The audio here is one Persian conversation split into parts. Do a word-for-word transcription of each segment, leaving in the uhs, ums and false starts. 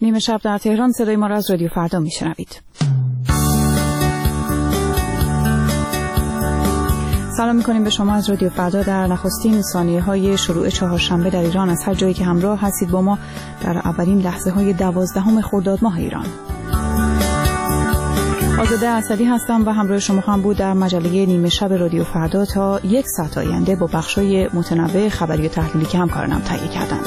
نیمه شب در تهران صدای ما را از رادیو فردا میشنوید. سلام میکنیم به شما از رادیو فردا در نخستین ثانیه های شروع چهارشنبه در ایران از هر جایی که همراه هستید با ما در اولین لحظه های دوازدهم خرداد ماه ایران. آزاده اسدی هستم و همراه شما خواهم بود در مجله نیمه شب رادیو فردا تا یک ساعت آینده با بخشای متنوع خبری و تحلیلی که همکارانم تهیه کردند.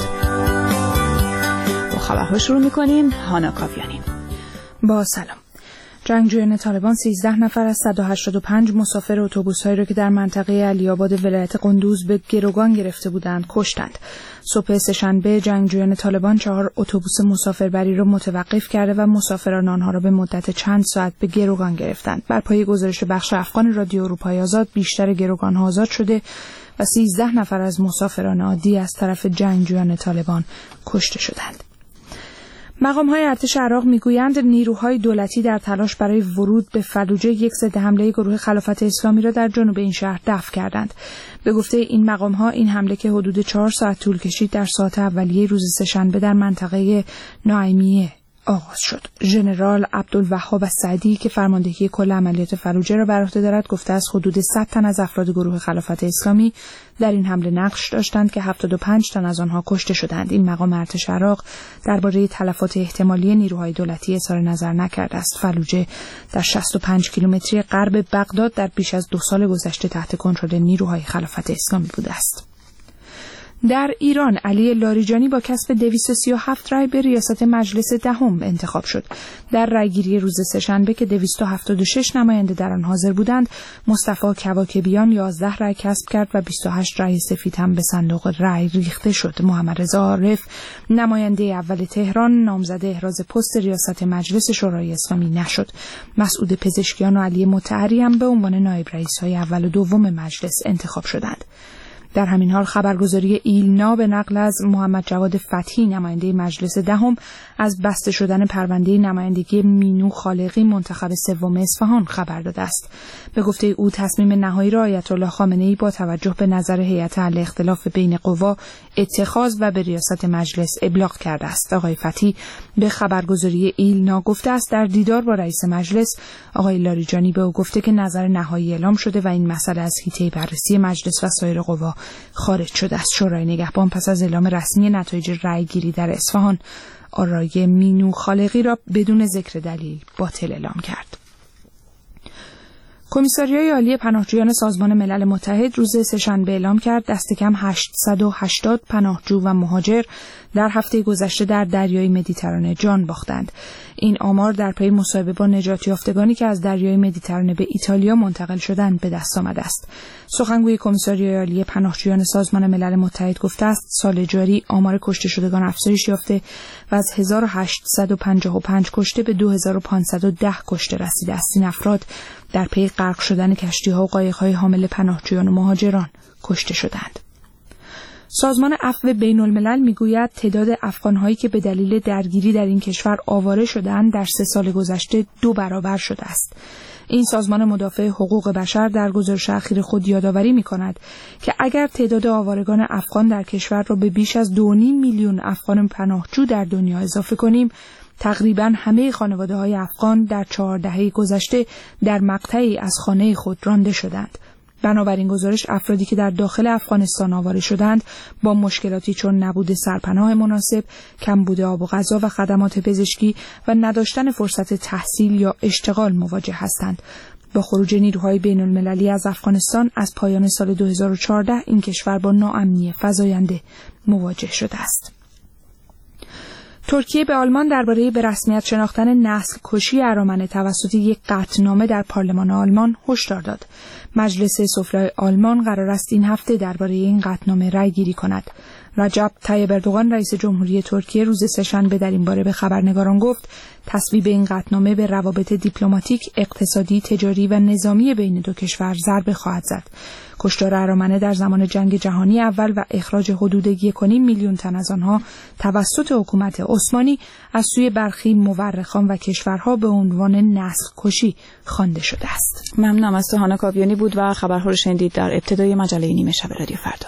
با خبرها شروع میکنیم. هانا کاویانی. با سلام. جنگجویان طالبان سیزده نفر از صد و هشتاد و پنج مسافر اتوبوس‌هایی را که در منطقه علی آباد ولایت قندوز به گروگان گرفته بودند کشتند. صبح سه‌شنبه جنگجویان طالبان چهار اتوبوس مسافربری را متوقف کرده و مسافران آنها را به مدت چند ساعت به گروگان گرفتند. بر پایه گزارش بخش افغان رادیو اروپای آزاد بیشتر گروگان‌ها آزاد شده و سیزده نفر از مسافران عادی از طرف جنگجویان طالبان کشته شدند. مقام‌های ارتش عراق می‌گویند نیروهای دولتی در تلاش برای ورود به فلوجه یک ضد حمله گروه خلافت اسلامی را در جنوب این شهر دفع کردند. به گفته این مقام‌ها این حمله که حدود چهار ساعت طول کشید در ساعات اولیه روز سه‌شنبه در منطقه ناعیمیه آغاز شد. ژنرال عبدالوهاب السعدی که فرماندهی کل عملیات فلوجه را بر عهده دارد گفته است حدود صد تن از افراد گروه خلافت اسلامی در این حمله نقش داشتند که هفتاد و پنج تن از آنها کشته شدند. این مقام ارتش عراق درباره تلفات احتمالی نیروهای دولتی اظهار نظر نکرده است. فلوجه در شصت و پنج کیلومتری غرب بغداد در بیش از دو سال گذشته تحت کنترل نیروهای خلافت اسلامی بوده است. در ایران علی لاریجانی با کسب دویست و سی و هفت رای به ریاست مجلس دهم انتخاب شد. در رایگیری روز سه‌شنبه که دویست و هفتاد و شش نماینده در آن حاضر بودند، مصطفی کواکبیان یازده رای کسب کرد و بیست و هشت رای سفید هم به صندوق رای ریخته شد. محمد رضا عارف نماینده اول تهران نامزد احراز پست ریاست مجلس شورای اسلامی نشد. مسعود پزشکیان و علی مطهری هم به عنوان نایب رئیس‌های اول و دوم مجلس انتخاب شدند. در همین حال خبرگزاری ایلنا به نقل از محمد جواد فتحی نماینده مجلس دهم از بسته شدن پرونده نمایندگی مینو خالقی منتخب سوم اصفهان خبر داده است. به گفته او تصمیم نهایی را آیت الله خامنه‌ای با توجه به نظر هیئت حل اختلاف بین قوا اتخاذ و به ریاست مجلس ابلاغ کرده است. آقای فتحی به خبرگزاری ایلنا گفته است در دیدار با رئیس مجلس آقای لاریجانی به او گفته که نظر نهایی اعلام شده و این مسئله از حیطه بررسی مجلس و سایر قوا خارج شده است. شورای نگهبان پس از اعلام رسمی نتایج رأیگیری در اصفهان آرای مینو خالقی را بدون ذکر دلیل باطل اعلام کرد. کمیساریای عالی پناهجویان سازمان ملل متحد روز سه‌شنبه اعلام کرد دست کم هشتصد و هشتاد پناهجو و مهاجر در هفته گذشته در دریای مدیترانه جان باختند. این آمار در پی مصاحبه با نجات یافتگانی که از دریای مدیترانه به ایتالیا منتقل شدند به دست آمده است. سخنگوی کمیساریای عالی پناهجویان سازمان ملل متحد گفته است سال جاری آمار کشته شدگان افزایش یافته و از هزار و هشتصد و پنجاه و پنج کشته به دو هزار و پانصد و ده کشته رسیده است. این افراد در پی غرق شدن کشتی‌ها و قایق‌های حامل پناهجویان و مهاجران کشته شدند. سازمان عفو بین الملل میگوید تعداد افغان‌هایی که به دلیل درگیری در این کشور آواره شدند در سه سال گذشته دو برابر شده است. این سازمان مدافع حقوق بشر در گزارش اخیر خود یادآوری می‌کند که اگر تعداد آوارگان افغان در کشور را به بیش از دو و نیم میلیون افغان پناهجو در دنیا اضافه کنیم، تقریباً همه خانواده‌های افغان در چهار دهه گذشته در مقطعی از خانه خود رانده شدند. بنابراین گزارش افرادی که در داخل افغانستان آواره شدند با مشکلاتی چون نبود سرپناه مناسب، کمبود آب و غذا و خدمات پزشکی و نداشتن فرصت تحصیل یا اشتغال مواجه هستند. با خروج نیروهای بین المللی از افغانستان از پایان سال دو هزار و چهارده این کشور با ناامنی فزاینده مواجه شده است. ترکیه به آلمان درباره به رسمیت شناختن نسل کشی ارامنه توسط یک قطعنامه در پارلمان آلمان هشدار داد. مجلس سفلی آلمان قرار است این هفته درباره این قطعنامه رأی گیری کند. رجب طیب اردوغان رئیس جمهوری ترکیه روز سه‌شنبه در این باره به خبرنگاران گفت تصویب این قطعنامه به روابط دیپلماتیک، اقتصادی، تجاری و نظامی بین دو کشور ضربه خواهد زد. کشتار ارامنه در زمان جنگ جهانی اول و اخراج حدود یک و نیم میلیون تن از آنها توسط حکومت عثمانی از سوی برخی مورخان و کشورها به عنوان نسل کشی خوانده شده است. ممنونم از تو هانا کاویانی بود و خبرها رو شنیدید در ابتدای مجله نیمه شب رادیو فردا.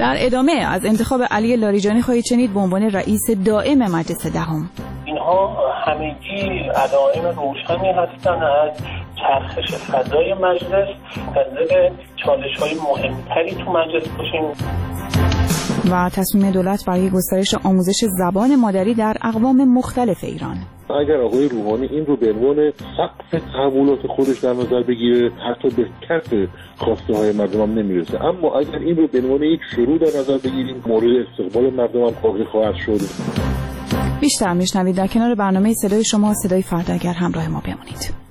در ادامه از انتخاب علی لاریجانی خواهید شنید به عنوان رئیس دائم مجلس دهم. اینها همگی علائم روشنی هستند از چرخش فضای مجلس در چالش‌های مهمتری تو مجلس باشیم. و تصمیم دولت برای گسترش آموزش زبان مادری در اقوام مختلف ایران. اگر آقای روحانی این رو به عنوان سقف تحولات خودش در نظر بگیره، حتی به کف خواسته های مردم هم نمیرسه. اما اگر این رو به عنوان یک شروع در نظر بگیریم، مورد استقبال مردم هم قابل خواهد شد. بیشتر میشنوید در کنار برنامه صدای شما، صدای فردا. اگر همراه ما بمونید.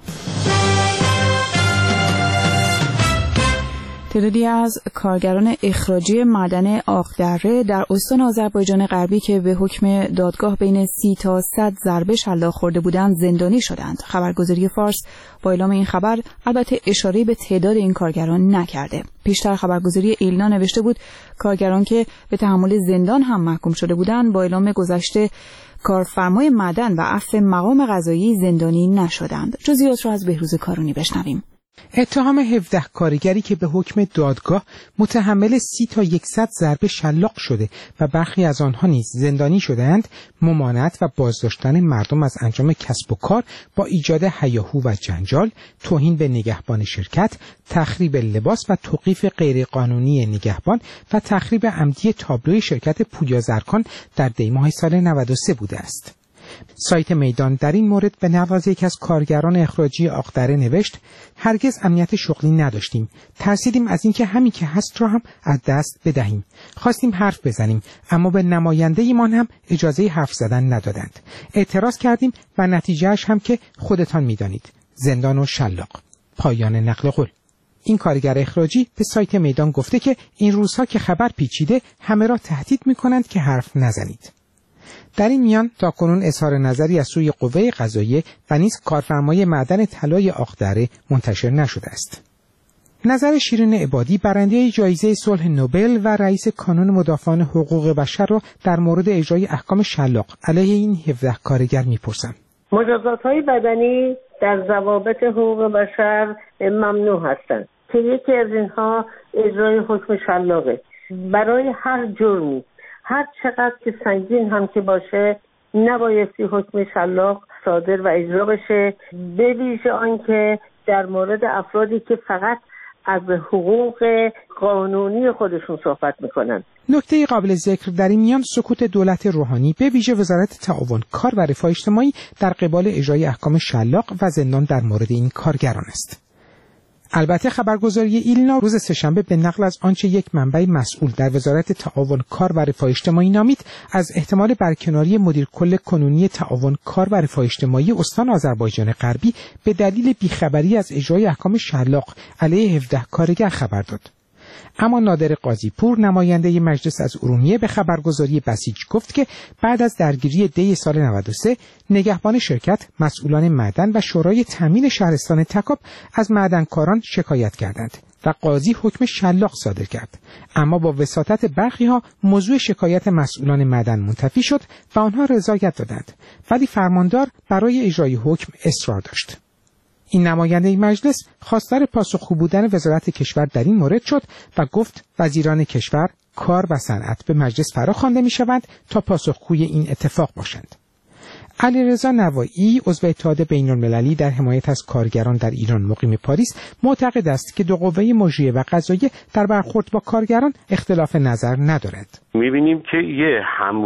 تعدادی از کارگران اخراجی معدن آقدره در استان آذربایجان غربی که به حکم دادگاه بین سی تا صد ضربه شلاق خورده بودند زندانی شدند. خبرگزاری فارس با اعلام این خبر البته اشاره به تعداد این کارگران نکرده. پیشتر خبرگزاری ایلنا نوشته بود کارگران که به تحمل زندان هم محکوم شده بودند با اعلام گذشته کارفرمای معدن و عفو مقام قضایی زندانی نشدند. جزئیات را از بهروز کارونی بشنویم. اتهام هفده کارگری که به حکم دادگاه متحمل سی تا صد ضربه شلاق شده و برخی از آنها نیز زندانی شده‌اند، ممانعت و بازداشتن مردم از انجام کسب و کار با ایجاد هیاهو و جنجال، توهین به نگهبان شرکت، تخریب لباس و توقیف غیرقانونی نگهبان و تخریب عمدی تابلوی شرکت پویا زرکان در دیماه سال نود و سه بوده است. سایت میدان در این مورد به نقل از یک از کارگران اخراجی آقدره نوشت: هرگز امنیت شغلی نداشتیم، ترسیدیم از اینکه همین که هست را هم از دست بدهیم، خواستیم حرف بزنیم اما به نماینده ایمان هم اجازه حرف زدن ندادند، اعتراض کردیم و نتیجهش هم که خودتان میدانید، زندان و شلاق. پایان نقل قول. این کارگر اخراجی به سایت میدان گفته که این روزها که خبر پیچیده همه را تهدید می‌کنند که حرف نزنید. در این میان تاکنون اظهار نظری از سوی قوه قضاییه و نیز کارفرمای معدن طلای آقدره منتشر نشده است. نظر شیرین عبادی برنده جایزه صلح نوبل و رئیس کانون مدافعان حقوق بشر را در مورد اجرای احکام شلاق علیه این هفده کارگر میپرسم. مجازات‌های بدنی در ضوابط حقوق بشر ممنوع هستند که یکی از اینها اجرای حکم شلاقه. برای هر جرمی هر چقدر که سنگین هم که باشه نبایستی حکم شلاق صادر و اجرا بشه، به ویژه آنکه در مورد افرادی که فقط از حقوق قانونی خودشون صحبت میکنن. نکته قابل ذکر در این میان سکوت دولت روحانی به ویژه وزارت تعاون کار و رفاه اجتماعی در قبال اجرای احکام شلاق و زندان در مورد این کارگران است. البته خبرگزاری ایلنا روز سه‌شنبه به نقل از آنچه یک منبع مسئول در وزارت تعاون کار و رفاه اجتماعی نامید از احتمال برکناری مدیر کل کنونی تعاون کار و رفاه اجتماعی استان آذربایجان غربی به دلیل بیخبری از اجرای احکام شلاق علیه هفده کارگر خبر داد. اما نادر قاضی‌پور نماینده مجلس از ارومیه به خبرگزاری بسیج گفت که بعد از درگیری دی سال نود و سه نگهبان شرکت، مسئولان معدن و شورای تامین شهرستان تکاب از معدنکاران شکایت کردند و قاضی حکم شلاق صادر کرد. اما با وساطت برخی‌ها موضوع شکایت مسئولان معدن منتفی شد و آنها رضایت دادند، ولی فرماندار برای اجرای حکم اصرار داشت. این نماینده مجلس خواستار پاسخگو بودن وزارت کشور در این مورد شد و گفت وزیران کشور، کار و صنعت به مجلس فراخوانده می‌شوند تا پاسخگوی این اتفاق باشند. علیرضا نوایی عضو اتحاد بین‌المللی در حمایت از کارگران در ایران مقیم پاریس معتقد است که دو قوه مجریه و قضاییه در برخورد با کارگران اختلاف نظر ندارند. می‌بینیم که یه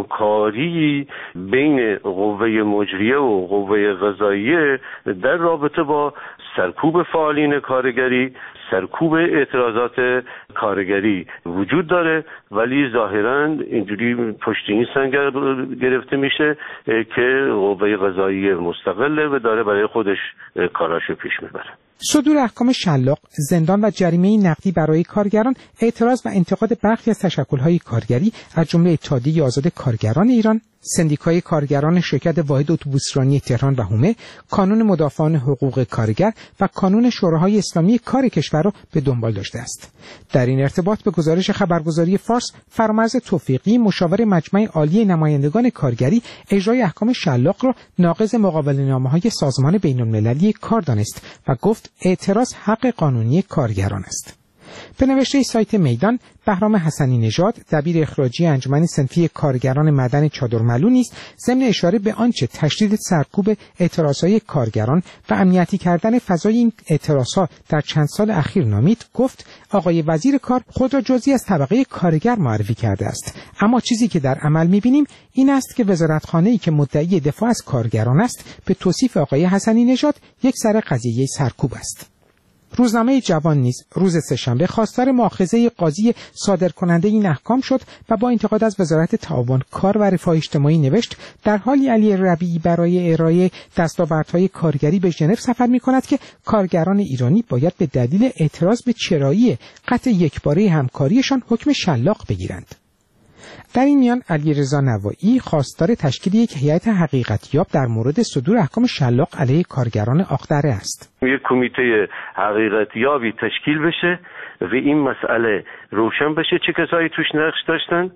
همکاری بین قوه مجریه و قوه قضاییه در رابطه با سرکوب فعالین کارگری، سرکوب اعتراضات کارگری وجود داره، ولی ظاهراً اینجوری پشت این سنگر گرفته میشه که قوه قضاییه مستقله و داره برای خودش کاراشو پیش میبره. صدور احکام شلاق، زندان و جریمه نقدی برای کارگران، اعتراض و انتقاد برخی از تشکل‌های کارگری از جمله اتحادیه آزاد کارگران ایران، سندیکای کارگران شرکت واحد اتوبوسرانی تهران و حومه، کانون مدافعان حقوق کارگر و کانون شوراهای اسلامی کار کشور را به دنبال داشته است. در این ارتباط به گزارش خبرگزاری فارس، فرامرز توفیقی مشاور مجمع عالی نمایندگان کارگری اجرای احکام شلاق را ناقض مقابله‌نامه‌های سازمان بین‌المللی کار دانست و گفت اعتراض حق قانونی کارگران است. به نوشته سایت میدان، بهرام حسنی نژاد، دبیر اخراجی انجمن صنفی کارگران معدن چادرملو نیز ضمن اشاره به آنچه تشدید سرکوب اعتراضهای کارگران و امنیتی کردن فضای این اعتراضها در چند سال اخیر نامید، گفت آقای وزیر کار خود را جزئی از طبقه کارگر معرفی کرده است، اما چیزی که در عمل می‌بینیم این است که وزارتخانه‌ای که مدعی دفاع از کارگران است به توصیف آقای حسنی نژاد یک سر قضیه سرکوب است. روزنامه جوان نیز روز سه‌شنبه خواستار مؤاخذه قاضی صادرکننده این احکام شد و با انتقاد از وزارت تعاون کار و رفاه اجتماعی نوشت در حالی علی ربیعی برای ارائه دستاوردهای کارگری به ژنو سفر می‌کند که کارگران ایرانی باید به دلیل اعتراض به چرایی قطع یکباره همکاریشان حکم شلاق بگیرند. در این میان علیرضا نوایی خواستار تشکیل یک هیئت حقیقتیاب در مورد صدور احکام شلاق علیه کارگران آخدره است. یک کمیته حقیقتیابی تشکیل بشه و این مسئله روشن بشه چه کسایی توش نقش داشتن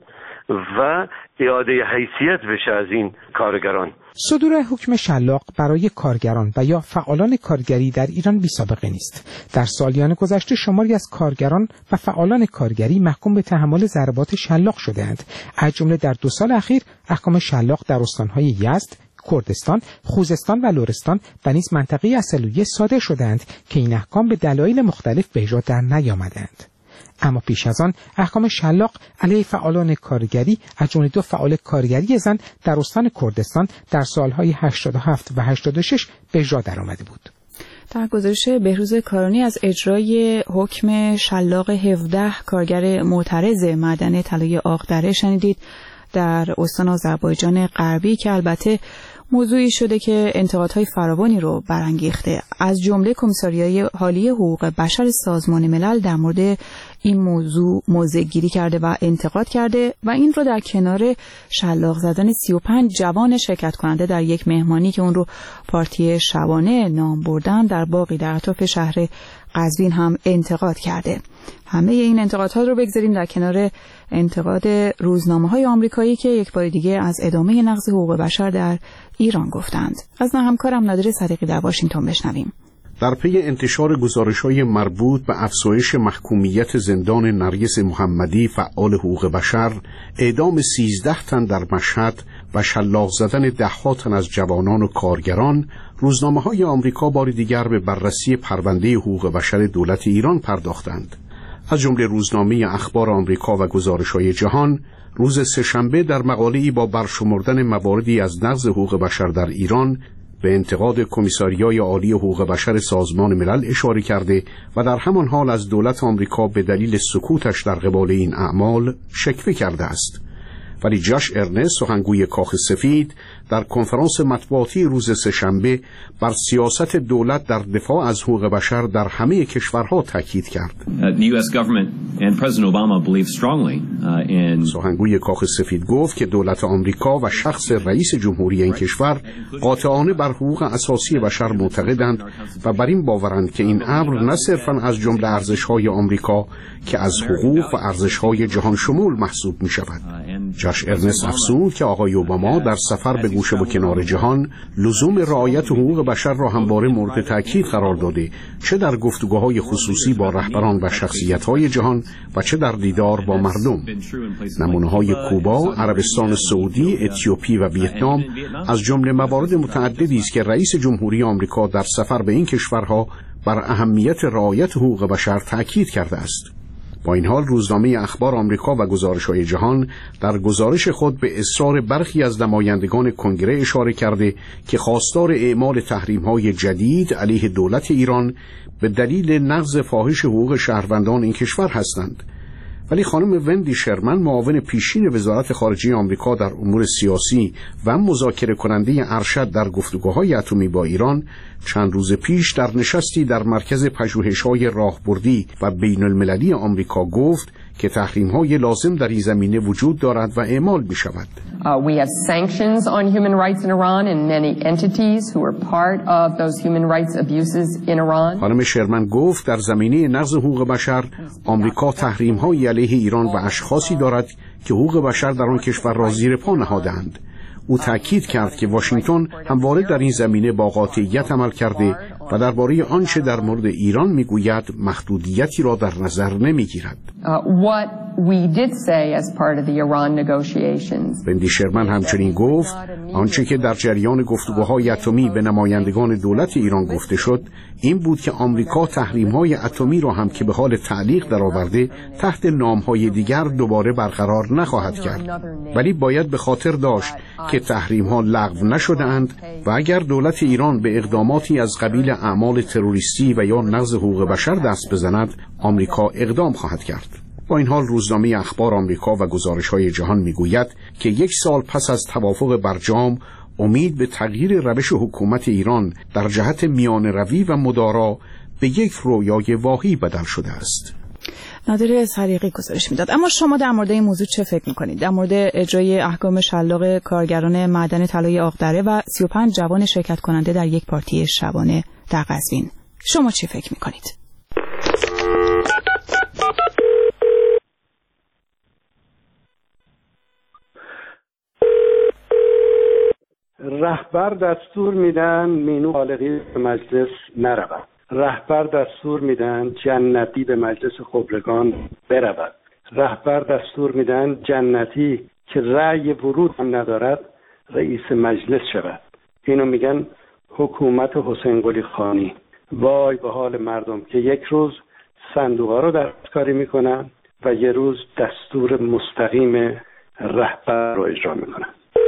و اعاده حیثیت بشه از این کارگران. صدور حکم شلاق برای کارگران و یا فعالان کارگری در ایران بی سابقه نیست. در سالیان گذشته شماری از کارگران و فعالان کارگری محکوم به تحمل ضربات شلاق شده‌اند. از جمله در دو سال اخیر احکام شلاق در استان‌های یزد، کردستان، خوزستان و لرستان و نیز منطقه اصلویه صادر شده‌اند که این احکام به دلایل مختلف به اجرا در نیامدند. اما پیش از آن احکام شلاق علیه فعالان کارگری از جمله دو فعال کارگری زن در استان کردستان در سالهای هشتاد و هفت و هشتاد و شش به اجرا درآمده بود. در گزارش بهروز کارانی از اجرای حکم شلاق هفده کارگر معترض معدن طلای آخدره شنیدید در استان آذربایجان غربی که البته موضوعی شده که انتقادهای فراوانی رو برانگیخته. از جمله کمیساریای حالی حقوق بشر سازمان ملل در مورد این موضوع موضع‌گیری کرده و انتقاد کرده و این رو در کنار شلاق زدن سی و پنج جوان شرکت کننده در یک مهمانی که اون رو پارتی شبانه نام بردن در باغی در اطراف شهر قزوین هم انتقاد کرده. همه این انتقادها رو بگذاریم در کنار انتقاد روزنامه‌های آمریکایی که یک بار دیگه از ادامه نقض حقوق بشر در ایران گفتند. از همکارم نادر صدیقی در واشنگتن بشنویم. در پی انتشار گزارش‌های مربوط به افزایش محکومیت زندان نرگس محمدی فعال حقوق بشر، اعدام سیزده تن در مشهد و شلاق زدن ده‌ها تن از جوانان و کارگران، روزنامه‌های آمریکا بار دیگر به بررسی پرونده حقوق بشر دولت ایران پرداختند. از جمله روزنامه اخبار آمریکا و گزارش‌های جهان روز سه‌شنبه در مقاله‌ای با برشمردن مواردی از نقض حقوق بشر در ایران به انتقاد کمیساریای عالی حقوق بشر سازمان ملل اشاره کرده و در همان حال از دولت آمریکا به دلیل سکوتش در قبال این اعمال شکوه کرده است. ولی جاش ارنست، سخنگوی کاخ سفید، در کنفرانس مطبوعاتی روز سه‌شنبه بر سیاست دولت در دفاع از حقوق بشر در همه کشورها تاکید کرد. سخنگوی کاخ سفید گفت که دولت آمریکا و شخص رئیس جمهوری این کشور قاطعانه بر حقوق اساسی بشر معتقدند و بر این باورند که این امر نه صرفاً از جمله ارزش‌های آمریکا که از حقوق و ارزش‌های جهان شمول محسوب می‌شود. جاش ارنست افزود که آقای اوباما در سفر به گوشه و کنار جهان لزوم رعایت حقوق بشر را همواره مورد تاکید قرار داده، چه در گفتگوهای خصوصی با رهبران و شخصیت‌های جهان و چه در دیدار با مردم. نمونه‌های کوبا، عربستان سعودی، اتیوپی و ویتنام از جمله موارد متعددی است که رئیس جمهوری آمریکا در سفر به این کشورها بر اهمیت رعایت حقوق بشر تاکید کرده است. با این حال روزنامه اخبار آمریکا و گزارش‌های جهان در گزارش خود به اصرار برخی از نمایندگان کنگره اشاره کرده که خواستار اعمال تحریم‌های جدید علیه دولت ایران به دلیل نقض فاحش حقوق شهروندان این کشور هستند. ولی خانم وندی شرمن، معاون پیشین وزارت خارجه آمریکا در امور سیاسی و مذاکره کننده ارشد در گفتگوهای اتمی با ایران، چند روز پیش در نشستی در مرکز پژوهش‌های راهبردی و بین المللی آمریکا گفت که تحریم‌های لازم در این زمینه وجود دارد و اعمال می‌شود. Uh, we have sanctions on human rights in Iran and many entities who are part of those human rights abuses in Iran. خانم شرمن گفت در زمینه نقض حقوق بشر آمریکا تحریم‌های علیه ایران و اشخاصی دارد که حقوق بشر در آن کشور را زیر پا نهاده‌اند. او تأکید کرد که واشنگتن همواره در این زمینه با قاطعیت عمل کرده و درباره آنچه در مورد ایران میگوید محدودیتی را در نظر نمیگیرد. وندی شرمن همچنین گفت آنچه که در جریان گفتگوهای اتمی به نمایندگان دولت ایران گفته شد این بود که آمریکا تحریم‌های اتمی را هم که به حال تعلیق درآورده تحت نام‌های دیگر دوباره برقرار نخواهد کرد، ولی باید به خاطر داشت که تحریم‌ها لغو نشده‌اند و اگر دولت ایران به اقداماتی از قبیل اعمال تروریستی و یا نقض حقوق بشر دست بزند آمریکا اقدام خواهد کرد. با این حال روزنامه اخبار آمریکا و گزارش‌های جهان می‌گوید که یک سال پس از توافق برجام امید به تغییر روش حکومت ایران در جهت میانه‌روی و مدارا به یک رویای واهی بدل شده است. نادر صدیقی گزارش میداد. اما شما در مورد این موضوع چه فکر میکنید؟ در مورد اجرای احکام شلاق کارگران معدن طلای آقدره و سی و پنج جوان شرکت کننده در یک پارتی شبانه در قزوین. شما چه فکر میکنید؟ رهبر دستور میدن مینو بالغی به مجلس نرود. رهبر دستور میدن جنتی به مجلس خبرگان برود. رهبر دستور میدن جنتی که رأی ورود هم ندارد رئیس مجلس شود. اینو میگن حکومت حسین قلی خانی. وای به حال مردم که یک روز صندوقا رو دستکاری میکنن و یه روز دستور مستقیم رهبر رو اجرا میکنن.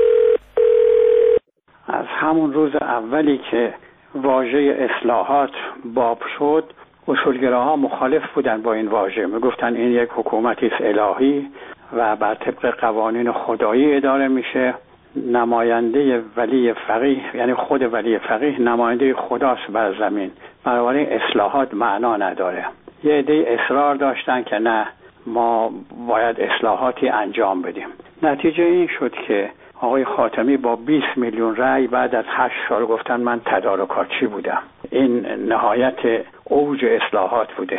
از همون روز اولی که واژه اصلاحات باب شد اصولگراها مخالف بودن با این واژه، میگفتن این یک حکومتی است الهی و بر طبق قوانین خدایی اداره میشه. نماینده ولی فقیه یعنی خود ولی فقیه نماینده خداست بر زمین، بنابراین اصلاحات معنا نداره. یه عده اصرار داشتن که نه ما باید اصلاحاتی انجام بدیم. نتیجه این شد که آقای خاتمی با بیست میلیون رأی بعد از هشت سال گفتن من تدارکاتچی بودم. این نهایت اوج اصلاحات بوده.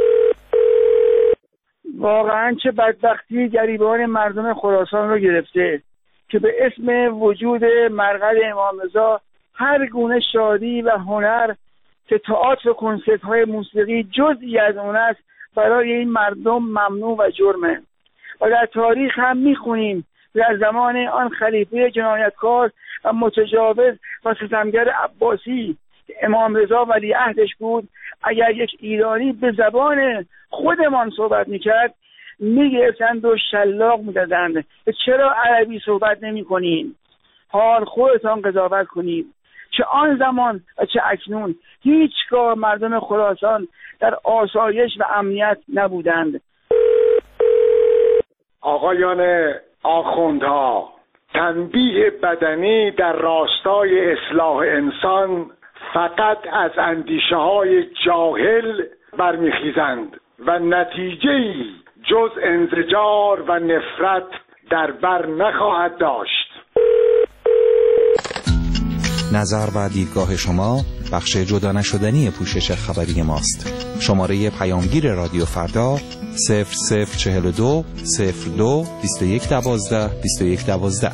واقعا چه بدبختی گریبان مردم خراسان رو گرفته که به اسم وجود مرقد امام رضا هر گونه شادی و هنر که تئاتر و کنسرت های موسیقی جزئی از اون است برای این مردم ممنوع و جرمه. و در تاریخ هم میخونیم در زمان آن خلیفه جنایتکار و متجاوز و ستمگر عباسی امام رضا ولیعهدش بود، اگر یک ایرانی به زبان خودمان صحبت میکرد میگرفتند و شلاق میدادند. چرا عربی صحبت نمی کنین؟ حال خودتان قضاوت کنید. چه آن زمان و چه اکنون هیچگاه مردم خراسان در آسایش و امنیت نبودند. آقایان آخوندها، تنبیه بدنی در راستای اصلاح انسان فقط از اندیشه های جاهل برمیخیزند و نتیجه‌ای جز انزجار و نفرت در بر نخواهد داشت. نظر و دیدگاه شما بخش جدا نشدنی پوشش خبری ماست. شماره پیامگیر رادیو فردا صفر صفر چهل و دو صفر دو بیست و یک دوازده بیست و یک دوازده.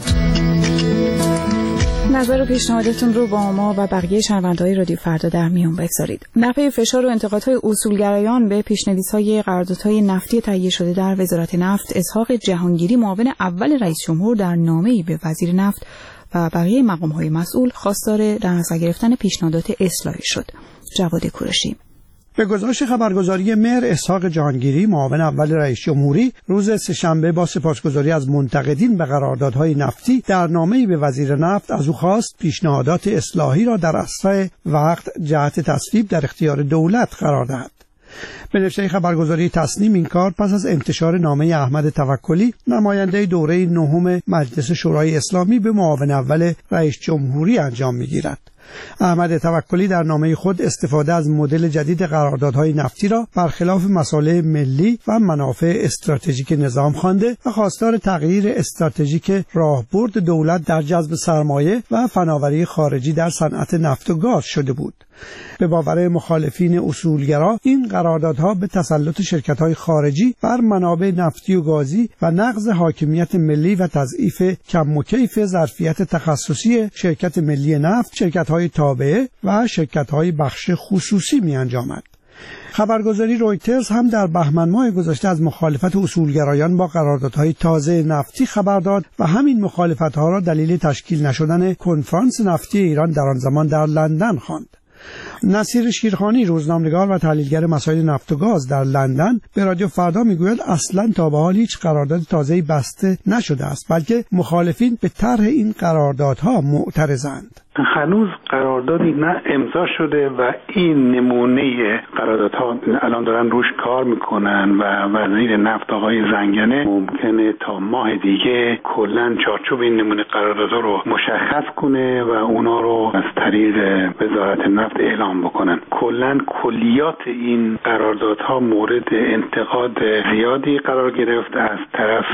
نظر و پیشنهادتون رو با ما و بقیه شنونده‌های رادیو فردا در میون بگذارید. نحوه فشار و انتقادهای اصولگرایان به پیشنویس‌های قراردادهای نفتی تهیه شده در وزارت نفت، اسحاق جهانگیری معاون اول رئیس جمهور در نامه‌ای به وزیر نفت و بقیه مقام‌های مسئول خواستار در نظر گرفتن پیشنهادات اصلاحی شد. جواد کوروشی. به گزارش خبرگزاری مهر، اسحاق جهانگیری معاون اول رئیس جمهوری روز سه‌شنبه با سپاسگزاری از منتقدین به قراردادهای نفتی در نامه‌ای به وزیر نفت از او خواست پیشنهادات اصلاحی را در اسرع وقت جهت تصویب در اختیار دولت قرار دهد. به نوشته خبرگزاری تصنیم این کار پس از انتشار نامه احمد توکلی نماینده دوره نهم مجلس شورای اسلامی به معاون اول رئیس جمهوری انجام می‌گیرد. احمد توکلی در نامه خود استفاده از مدل جدید قراردادهای نفتی را برخلاف مصالح ملی و منافع استراتژیک نظام خوانده و خواستار تغییر استراتژیک راهبرد دولت در جذب سرمایه و فناوری خارجی در صنعت نفت و گاز شده بود. به باور مخالفین اصولگرا این قراردادها به تسلط شرکت‌های خارجی بر منابع نفتی و گازی و نقض حاکمیت ملی و تضعیف کم و کیف ظرفیت تخصصی شرکت ملی نفت، شرکت‌های شرکت‌های تابعه و شرکت‌های بخش خصوصی می‌انجامد. خبرگزاری رویترز هم در بهمن ماه گذشته از مخالفت اصولگرایان با قراردادهای تازه نفتی خبر داد و همین مخالفت‌ها را دلیل تشکیل نشدن کنفرانس نفتی ایران در آن زمان در لندن خواند. نصیر شیرخانی، روزنامه‌نگار و تحلیلگر مسائل نفت و گاز در لندن، به رادیو فردا میگوید اصلاً تا به حال هیچ قرارداد تازه‌ای بسته نشده است، بلکه مخالفین به طرح این قراردادها معترضند. هنوز قراردادی نه امضا شده و این نمونه قراردادها الان دارن روش کار میکنن و وزیر نفت آقای زنگنه ممکنه تا ماه دیگه کلا چارچوب این نمونه قراردادها رو مشخص کنه و اونا رو از طریق وزارت نفت اعلام بکنن. کلا کلیات این قراردادها مورد انتقاد زیادی قرار گرفت از طرف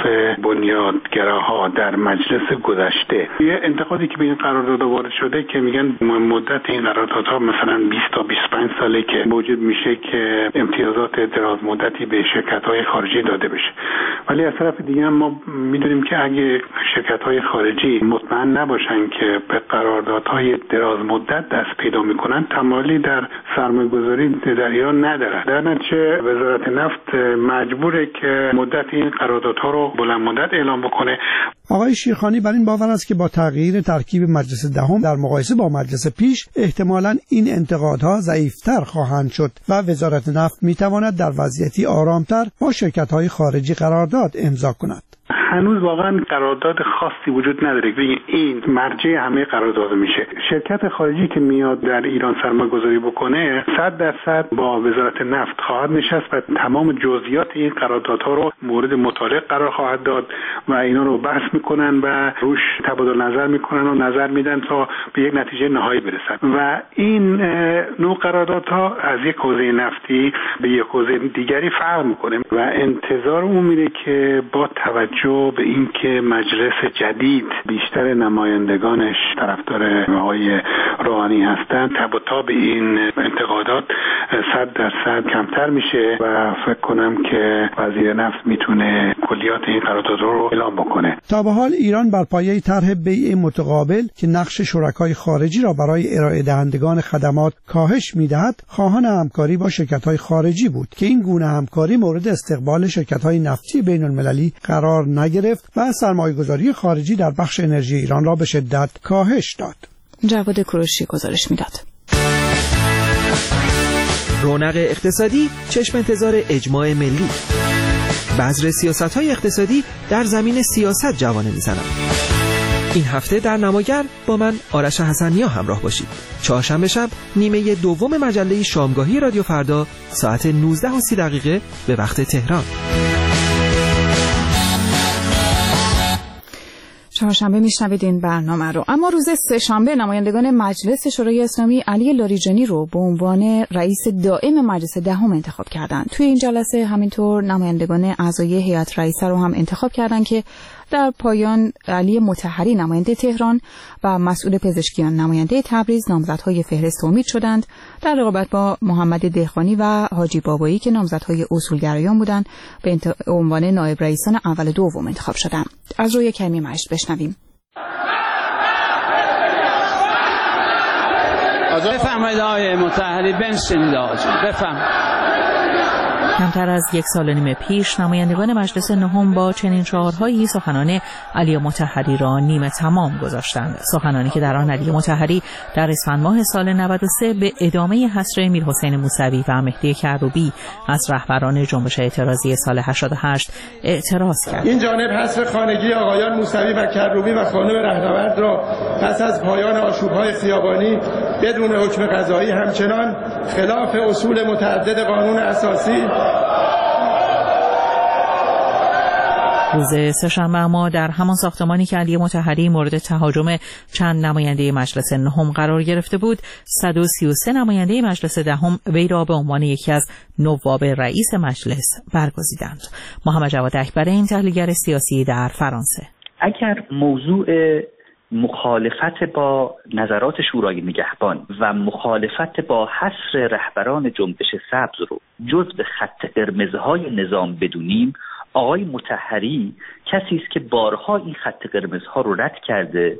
بنیادگراها در مجلس گذشته. یه انتقادی که به این قرارداد وارد شده که میگن مدت این قراردادها مثلا بیست تا بیست و پنج ساله که موجود میشه که امتیازات دراز مدتی به شرکت‌های خارجی داده بشه، ولی از طرف دیگه هم ما میدونیم که اگه شرکت‌های خارجی مطمئن نباشن که به قراردادهای دراز مدت دست پیدا میکنن، تمایلی در سرمایه‌گذاری در ایران نداره. در نتیجه وزارت نفت مجبوره که مدت این قراردادها رو بلند مدت اعلام بکنه. آقای شیرخانی بر این باور است که با تغییر ترکیب مجلس دهم در مقایسه با مجلس پیش احتمالاً این انتقادها ضعیف‌تر خواهند شد و وزارت نفت می‌تواند در وضعیتی آرامتر با شرکت‌های خارجی قرارداد امضا کند. هنوز واقعا قرارداد خاصی وجود نداره که این مرجع همه قرارداد میشه. شرکت خارجی که میاد در ایران سرمایه گذاری بکنه صد درصد با وزارت نفت خواهد نشست و تمام جزئیات این قراردادها رو مورد مطالعه قرار خواهد داد و اینا رو بحث میکنن و روش تبادل نظر میکنن و نظر میدن تا به یک نتیجه نهایی برسن و این نوع قراردادها از یک حوزه نفتی به یک حوزه دیگری فرق میکنه و انتظار اون میره که با توجه به اینکه مجلس جدید بیشتر نمایندگانش طرفدار آقای روحانی هستند، تب و تاب این انتقادات صد درصد کمتر میشه و فکر کنم که وزیر نفت میتونه کلیات این قرارداد رو اعلام بکنه. تا به حال ایران بر پایه طرح بیع متقابل که نقش شرکای خارجی را برای ارائه دهندگان خدمات کاهش میدهد، خواهان همکاری با شرکت‌های خارجی بود که این گونه همکاری مورد استقبال شرکت‌های نفتی بین‌المللی قرار نگرفت و سرمایه‌گذاری خارجی در بخش انرژی ایران را به شدت کاهش داد. جواد کوروشی گزارش میداد. رونق اقتصادی چشم انتظار اجماع ملی. بذر سیاست‌های اقتصادی در زمین سیاست جوانه میزنند. این هفته در نماگر با من آرش حسنیا همراه باشید. چهارشنبه شب نیمه دوم مجله شامگاهی رادیو فردا ساعت نوزده و سی دقیقه به وقت تهران. چهارشنبه میشنوید این برنامه رو. اما روز سه‌شنبه نمایندگان مجلس شورای اسلامی علی لاریجانی رو به عنوان رئیس دائم مجلس دهم انتخاب کردند. توی این جلسه همینطور نمایندگان اعضای هیئت رئیسه رو هم انتخاب کردند که در پایان علی مطهری نماینده تهران و مسئول پزشکیان نماینده تبریز نامزدهای فهرست امید شدند، در رقابت با محمد دهقانی و حاجی بابایی که نامزدهای اصولگرایان بودند به عنوان نایب رئیسان اول و دوم انتخاب شدند. از روی کمی مجلس بشنویم. بفرمایید آقای مطهری بنشینید آقا بفرمایید. کمتر از یک سال و نیم پیش نمایندگان مجلس نهم با چنین شعارهایی سخنان علی مطهری را نیمه تمام گذاشتند. سخنانی که در آن علی مطهری در اسفند ماه سال نود و سه به ادامه حصر میرحسین موسوی و مهدی کروبی از رهبران جنبش اعتراضی سال هشتاد و هشت اعتراض کرد. این جانب حصر خانگی آقایان موسوی و کروبی و خانم رهنورد را پس از پایان آشوب‌های خیابانی بدون حکم قضایی همچنان خلاف اصول متعدد قانون اساسی روز سه‌شنبه اما در همان ساختمانی که علی مطهری مورد تهاجم چند نماینده مجلس نهم قرار گرفته بود، صد و سی و سه نماینده مجلس دهم وی را به عنوان یکی از نواب رئیس مجلس برگزیدند. محمد جواد اکبر، این تحلیلگر سیاسی در فرانسه: اگر موضوع مخالفت با نظرات شورای نگهبان و مخالفت با حصر رهبران جنبش سبز رو جزو خط قرمزهای نظام بدونیم، آقای مطهری کسی است که بارها این خط قرمزها رو رد کرده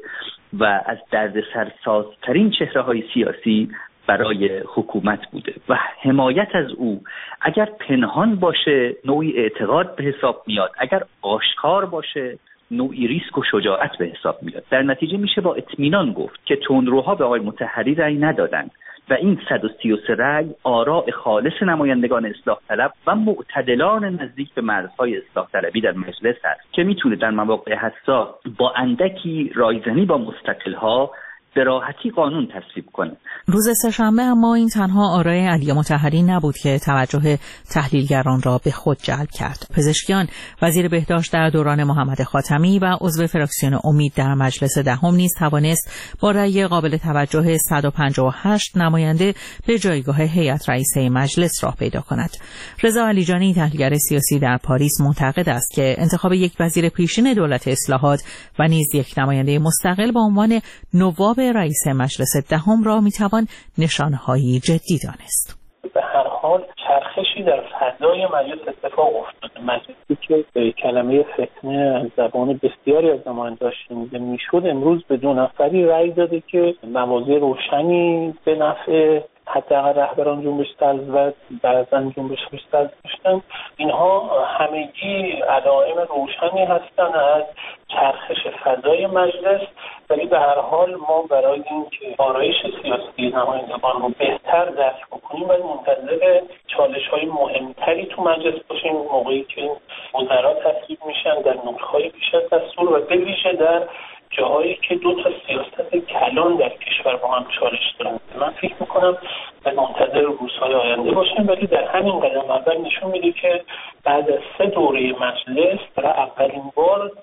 و از دردسرسازترین چهره‌های سیاسی برای حکومت بوده و حمایت از او اگر پنهان باشه نوعی اعتقاد به حساب میاد، اگر آشکار باشه نوعی ریسک و شجاعت به حساب میاد. در نتیجه میشه با اطمینان گفت که تندروها به آقای مطهری رأی ندادند و این صد و سی و سه رأی آراء خالص نمایندگان اصلاح طلب و معتدلان نزدیک به مرزهای اصلاح طلبی در مجلس هست که میتونه در مواقع حساس با اندکی رایزنی با مستقلها به راحتی قانون تصویب کنه. روز سه‌شنبه اما این تنها آرای علی مطهری نبود که توجه تحلیلگران را به خود جلب کرد. پزشکیان، وزیر بهداشت در دوران محمد خاتمی و عضو فراکسیون امید در مجلس دهم نیز توانست با رأی قابل توجه صد و پنجاه و هشت نماینده به جایگاه هیئت رئیسه مجلس راه پیدا کند. رضا علیجانی، تحلیلگر سیاسی در پاریس، معتقد است که انتخاب یک وزیر پیشین دولت اصلاحات و نیز یک نماینده مستقل به عنوان نواب رئیس مجلس دهم را میتوان نشانه‌های جدی دانست. به هر حال چرخشی در فضای مجلس اتفاق افتاده. مجلسی که به کلمه فتنه از زبان بسیاری از نمایندگان شنیده میشد امروز به دو نفری رأی داده که مواضع روشنی به نفع حداقل رهبران جنبش طلب و بعضا جنبش طلب داشتن. اینها همگی علائم روشنی هستند از چرخش فضای مجلس، ولی به هر حال ما برای اینکه آرایش سیاسی نمایندگان رو بهتر درک بکنیم باید منتظر چالش‌های مهمتری تو مجلس باشیم موقعی که وزرا تصویب میشن در نورهای پیش از دستور و به ویژه در جاهایی که دو تا سیاست کلان در کشور با هم چالش دارن. من فکر میکنم باید منتظر روزهای آینده باشیم، ولی در همین قدم اول نشون میده که بعد از سه دوره مجلس برای اولین بار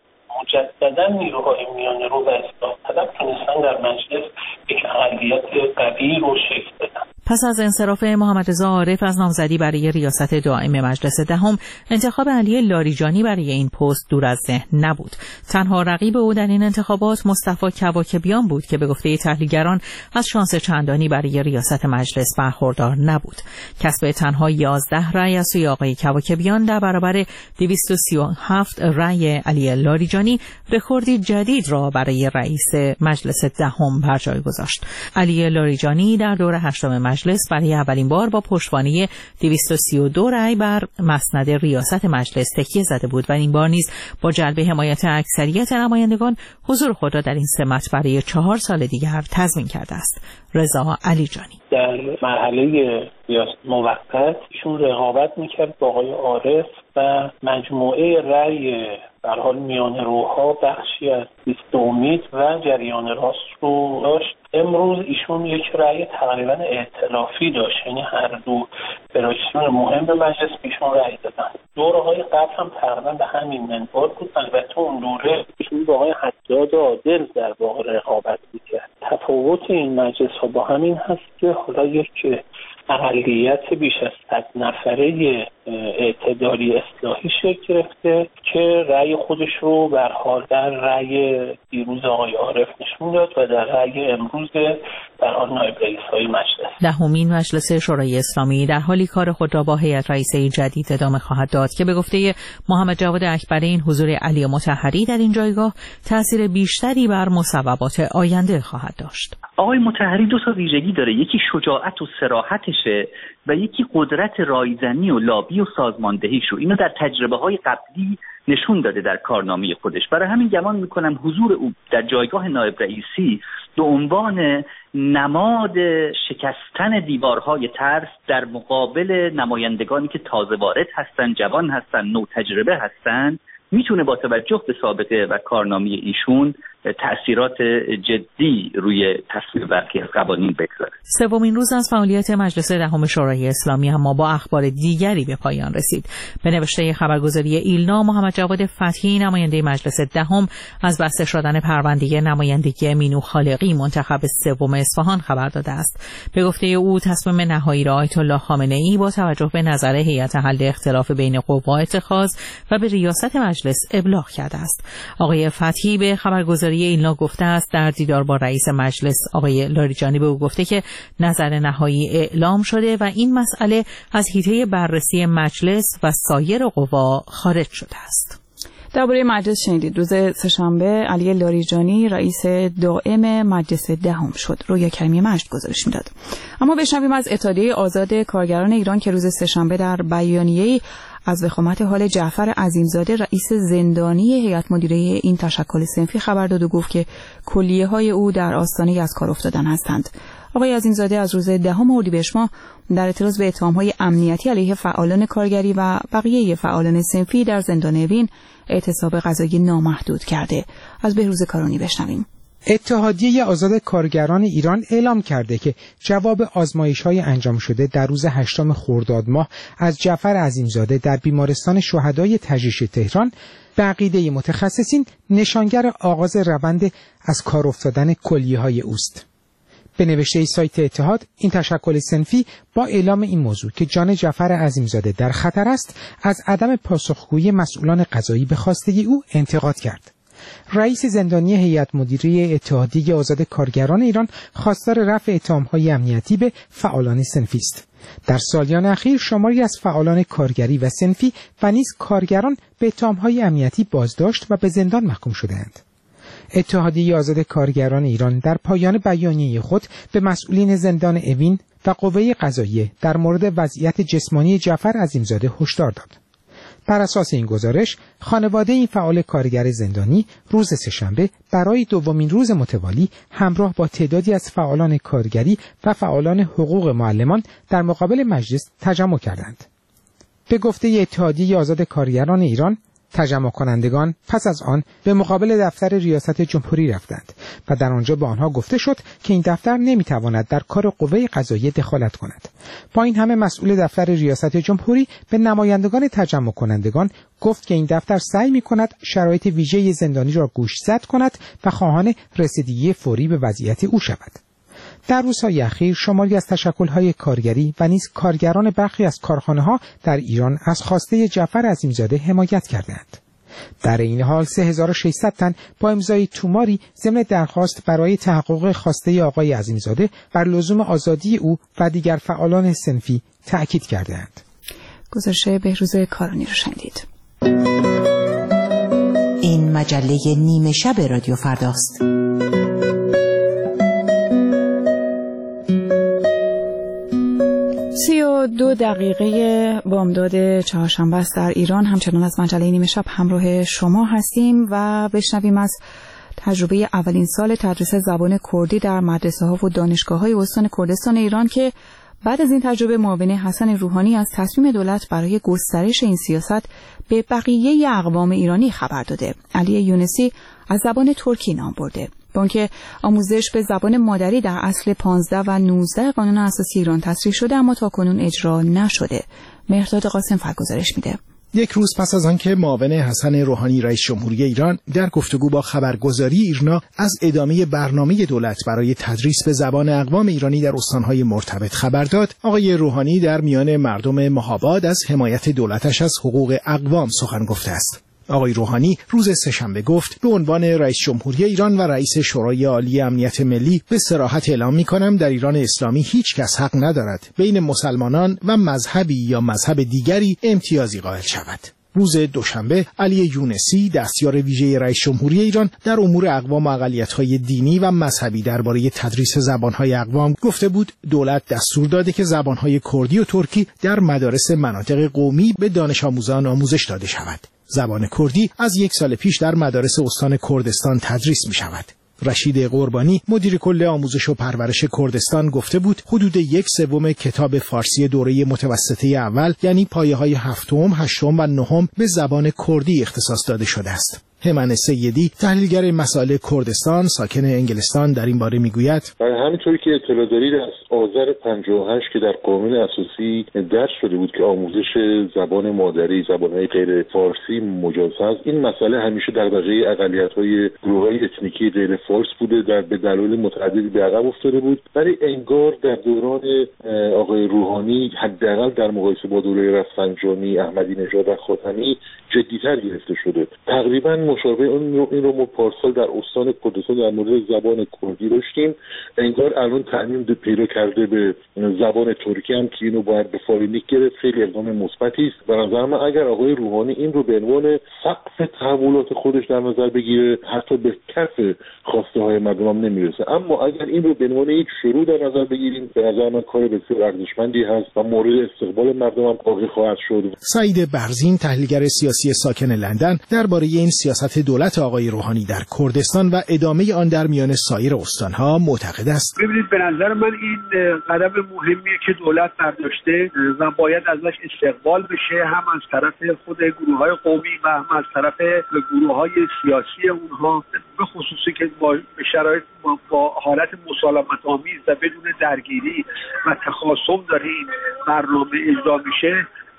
مجددا نیروهای میانه رو و اصلاح طلب تونستن در مجلس یک اقلیت قوی رو شکل بدن. پس از انصراف محمد رضا عارف از نامزدی برای ریاست دائم مجلس دهم، انتخاب علی لاریجانی برای این پست دور از ذهن نبود. تنها رقیب او در این انتخابات مصطفی کواکبیان بود که به گفته تحلیلگران از شانس چندانی برای ریاست مجلس برخوردار نبود. کسب تنها یازده رأی از سوی آقای کواکبیان در برابر دویست و سی و هفت رأی علی لاریجانی رکوردی جدید را برای رئیس مجلس دهم بر جای گذاشت. علی لاریجانی در دور هشتم مجلس برای اولین بار با پشتوانه دویست و سی و دو رأی بر مسند ریاست مجلس تکیه زده بود و این بار نیز با جلب حمایت اکثریت نمایندگان حضور خود را در این سمت برای چهار سال دیگر تضمین کرده است. رضا علیجانی در مرحله ریاست موقت ایشون رقابت میکرد با آقای عارف و مجموعه رأی در حال میانه روها بخشی از لیست امید و جریان راست رو داشت. امروز ایشون یک رأی تقریبا ائتلافی داشت، یعنی هر دو فراکسیون مهم به مجلس ایشون رأی دادن. دوره‌های قبل هم تقریبا به همین منوال بود، البته اون دوره ایشون با آقای حداد عادل در واقع رقابت میکرد. تفاوت این مجلس ها با همین هست که حالا یک اقلیت بیش از صد نفره اعتدالی اصلاحی شکل گرفته که رأی خودش رو به هر حال در رأی دیروز آقای عارف نشون داد و در رأی امروز به هر حال نایب رئیس‌های مجلس. دهمین مجلس شورای اسلامی در حالی کار خود را با هیئت رئیسه جدید ادامه خواهد داد که به گفته محمد جواد اکبری این حضور علی مطهری در این جایگاه تأثیر بیشتری بر مصوبات آینده خواهد داشت. آقای مطهری دو تا ویژگی داره، یکی شجاعت و صراحتشه و یکی قدرت رایزنی و لابی و سازماندهیش رو. اینو در تجربه‌های قبلی نشون داده در کارنامه خودش. برای همین گمان میکنم حضور او در جایگاه نایب رئیسی به عنوان نماد شکستن دیوارهای ترس در مقابل نمایندگانی که تازه وارد هستن، جوان هستن، نو تجربه هستن، میتونه با توجه به سابقه و کارنامه ایشون تأثیرات جدی روی تصویب برخی از قوانین بگذاره. سومین روز از فعالیت مجلس دهم شورای اسلامی اما با اخبار دیگری به پایان رسید. به نوشته خبرگزاری ایلنا، محمد جواد فتحی نماینده مجلس دهم از بسته شدن پرونده نمایندگی مینو خالقی منتخب سوم اصفهان خبر داده است. به گفته او تصمیم نهایی را آیت الله خامنه‌ای با توجه به نظر هیئت حل اختلاف بین قوا اتخاذ و به ریاست مجلس ابلاغ کرده است. آقای فتحی به خبرگزاری ایلنا گفته است در دیدار با رئیس مجلس آقای لاریجانی به او گفته که نظر نهایی اعلام شده و این مسئله از حیطه بررسی مجلس و سایر قوا خارج شده است. درباره مجلس شنیدید. روز سه‌شنبه علی لاریجانی رئیس دائم مجلس دهم شد. رویا کریمی مجد گزارش میداد. اما بشنویم از اتحادیه آزاد کارگران ایران که روز سه‌شنبه در بیانیه‌ای از وخامت حال جعفر عظیمزاده رئیس زندانی هیئت مدیره این تشکل صنفی خبر داد و گفت که کلیه‌های او در آستانه از کار افتادن هستند. آقای عظیمزاده از روز دهم اردیبهشت ماه در اعتراض به اتهام‌های امنیتی علیه فعالان کارگری و بقیه فعالان صنفی در زندان اوین اعتصاب غذایی نامحدود کرده. از بهروز کارانی بشنویم. اتحادیه آزاد کارگران ایران اعلام کرده که جواب آزمایش‌های انجام شده در روز هشتم خرداد ماه از جعفر عظیمزاده در بیمارستان شهدای تجریش تهران به عقیده متخصصین نشانگر آغاز روند از کار افتادن کلیه‌های اوست. به نوشته سایت اتحاد، این تشکل صنفی با اعلام این موضوع که جان جعفر عظیمزاده در خطر است، از عدم پاسخگویی مسئولان قضایی به خواستگی او انتقاد کرد. رئیس زندانی هیئت مدیره اتحادیه آزاد کارگران ایران خواستار رفع اتهام‌های امنیتی به فعالان صنفی است. در سالیان اخیر شماری از فعالان کارگری و صنفی و نیز کارگران به اتهام‌های امنیتی بازداشت و به زندان محکوم شده‌اند. اتحادیه آزاد کارگران ایران در پایان بیانیه خود به مسئولین زندان اوین و قوه قضاییه در مورد وضعیت جسمانی جعفر عظیمزاده هشدار داد. بر اساس این گزارش، خانواده این فعال کارگر زندانی روز سه‌شنبه برای دومین روز متوالی همراه با تعدادی از فعالان کارگری و فعالان حقوق معلمان در مقابل مجلس تجمع کردند. به گفته اتحادیه آزاد کارگران ایران، تجمع کنندگان پس از آن به مقابل دفتر ریاست جمهوری رفتند و در آنجا به آنها گفته شد که این دفتر نمیتواند در کار قوه قضاییه دخالت کند. با این همه مسئول دفتر ریاست جمهوری به نمایندگان تجمع کنندگان گفت که این دفتر سعی می‌کند شرایط ویژه زندانی را گوشزد کند و خواهان رسیدگی فوری به وضعیت او شود. در روزهای اخیر شماری از تشکل‌های کارگری و نیز کارگران برخی از کارخانه‌ها در ایران از خواسته جعفر عظیمزاده حمایت کردند. در این حال سه هزار و ششصد تن با امضای توماری ضمن درخواست برای تحقق خواسته آقای عظیمزاده بر لزوم آزادی او و دیگر فعالان صنفی تأکید کردند. گزارش بهروز کارانی رو شنیدید. این مجله نیمه شب رادیو فرداست. سی و دو دقیقه بامداد چهارشنبه است در ایران. همچنان از مجله نیمه شب همراه شما هستیم و بشنویم از تجربه اولین سال تدریس زبان کردی در مدرسه ها و دانشگاه های استان کردستان ایران که بعد از این تجربه معاون حسن روحانی از تصمیم دولت برای گسترش این سیاست به بقیه اقوام ایرانی خبر داده. علی یونسی از زبان ترکی نام برده. با اینکه آموزش به زبان مادری در اصل پانزده و نوزده قانون اساسی ایران تصریح شده اما تاکنون اجرا نشده. مهرداد قاسم فرگزارش میده. یک روز پس از آنکه معاون حسن روحانی رئیس جمهوری ایران در گفتگو با خبرگزاری ایرنا از ادامه برنامه دولت برای تدریس به زبان اقوام ایرانی در استانهای مرتبط خبر داد، آقای روحانی در میان مردم مهاباد از حمایت دولتش از حقوق اقوام سخن گفته است. آقای روحانی روز سه‌شنبه گفت به عنوان رئیس جمهوری ایران و رئیس شورای عالی امنیت ملی به صراحت اعلام می‌کنم در ایران اسلامی هیچ کس حق ندارد بین مسلمانان و مذهبی یا مذهب دیگری امتیازی قائل شود. روز دوشنبه علی یونسی دستیار ویژه رئیس جمهوری ایران در امور اقوام و اقلیت‌های دینی و مذهبی درباره تدریس زبان‌های اقوام گفته بود دولت دستور داده که زبان‌های کردی و ترکی در مدارس مناطق قومی به دانش آموزان آموزش داده شود. زبان کردی از یک سال پیش در مدارس استان کردستان تدریس می شود. رشید قربانی مدیر کل آموزش و پرورش کردستان گفته بود حدود یک سوم کتاب فارسی دوره متوسطه اول یعنی پایه‌های هفتم، هشتم و نهم به زبان کردی اختصاص داده شده است. همن سیدی تحلیلگر مسائل کردستان ساکن انگلستان در این باره میگوید همینطوری که اطلاع دارید از آذر پنجاه و هشت که در قانون اساسی درج شده بود که آموزش زبان مادری زبان‌های غیر فارسی مجاز است، این مسئله همیشه دغدغه اقلیت‌های گروه‌های اتنیکی غیر فارس بوده در به دلایل متعددی به عقب افتاده بود، ولی انگار در دوران آقای روحانی حداقل در مقایسه با دوره رفسنجانی، احمدی نژاد و خاتمی جدی‌تر گرفته شده. تقریبا مشابه این رو این رو ما پارسال در استان کردستان در مورد زبان کردی داشتیم. انگار الان تعمیم پیدا کرده به زبان ترکی هم که اینو باید به فارینیک گرفت. خیلی اقدام مثبتی است. به نظر من اگر آقای روحانی این رو به عنوان سقف تحولات خودش در نظر بگیره، حتی به کف خواسته های مردم هم نمیرسه. اما اگر این رو به عنوان یک شروع در نظر بگیریم، به نظر من کار بسیار ارزشمندی هست و مورد استقبال مردم هم واقع خواهد شد. سعید برزین، تحلیلگر سیاسی ساکن لندن، درباره این سیاست دولت آقای روحانی در کردستان و ادامه آن در میان سایر استانها معتقد است. ببینید، به نظر من این قدم مهمیه که دولت برداشته و باید ازش استقبال بشه، هم از طرف خود گروه‌های قومی و هم از طرف گروه‌های سیاسی اونها، به خصوصی که با شرایط با حالت مسالمت آمیز و بدون درگیری و تخاصم داره این برنامه اجرا میشه.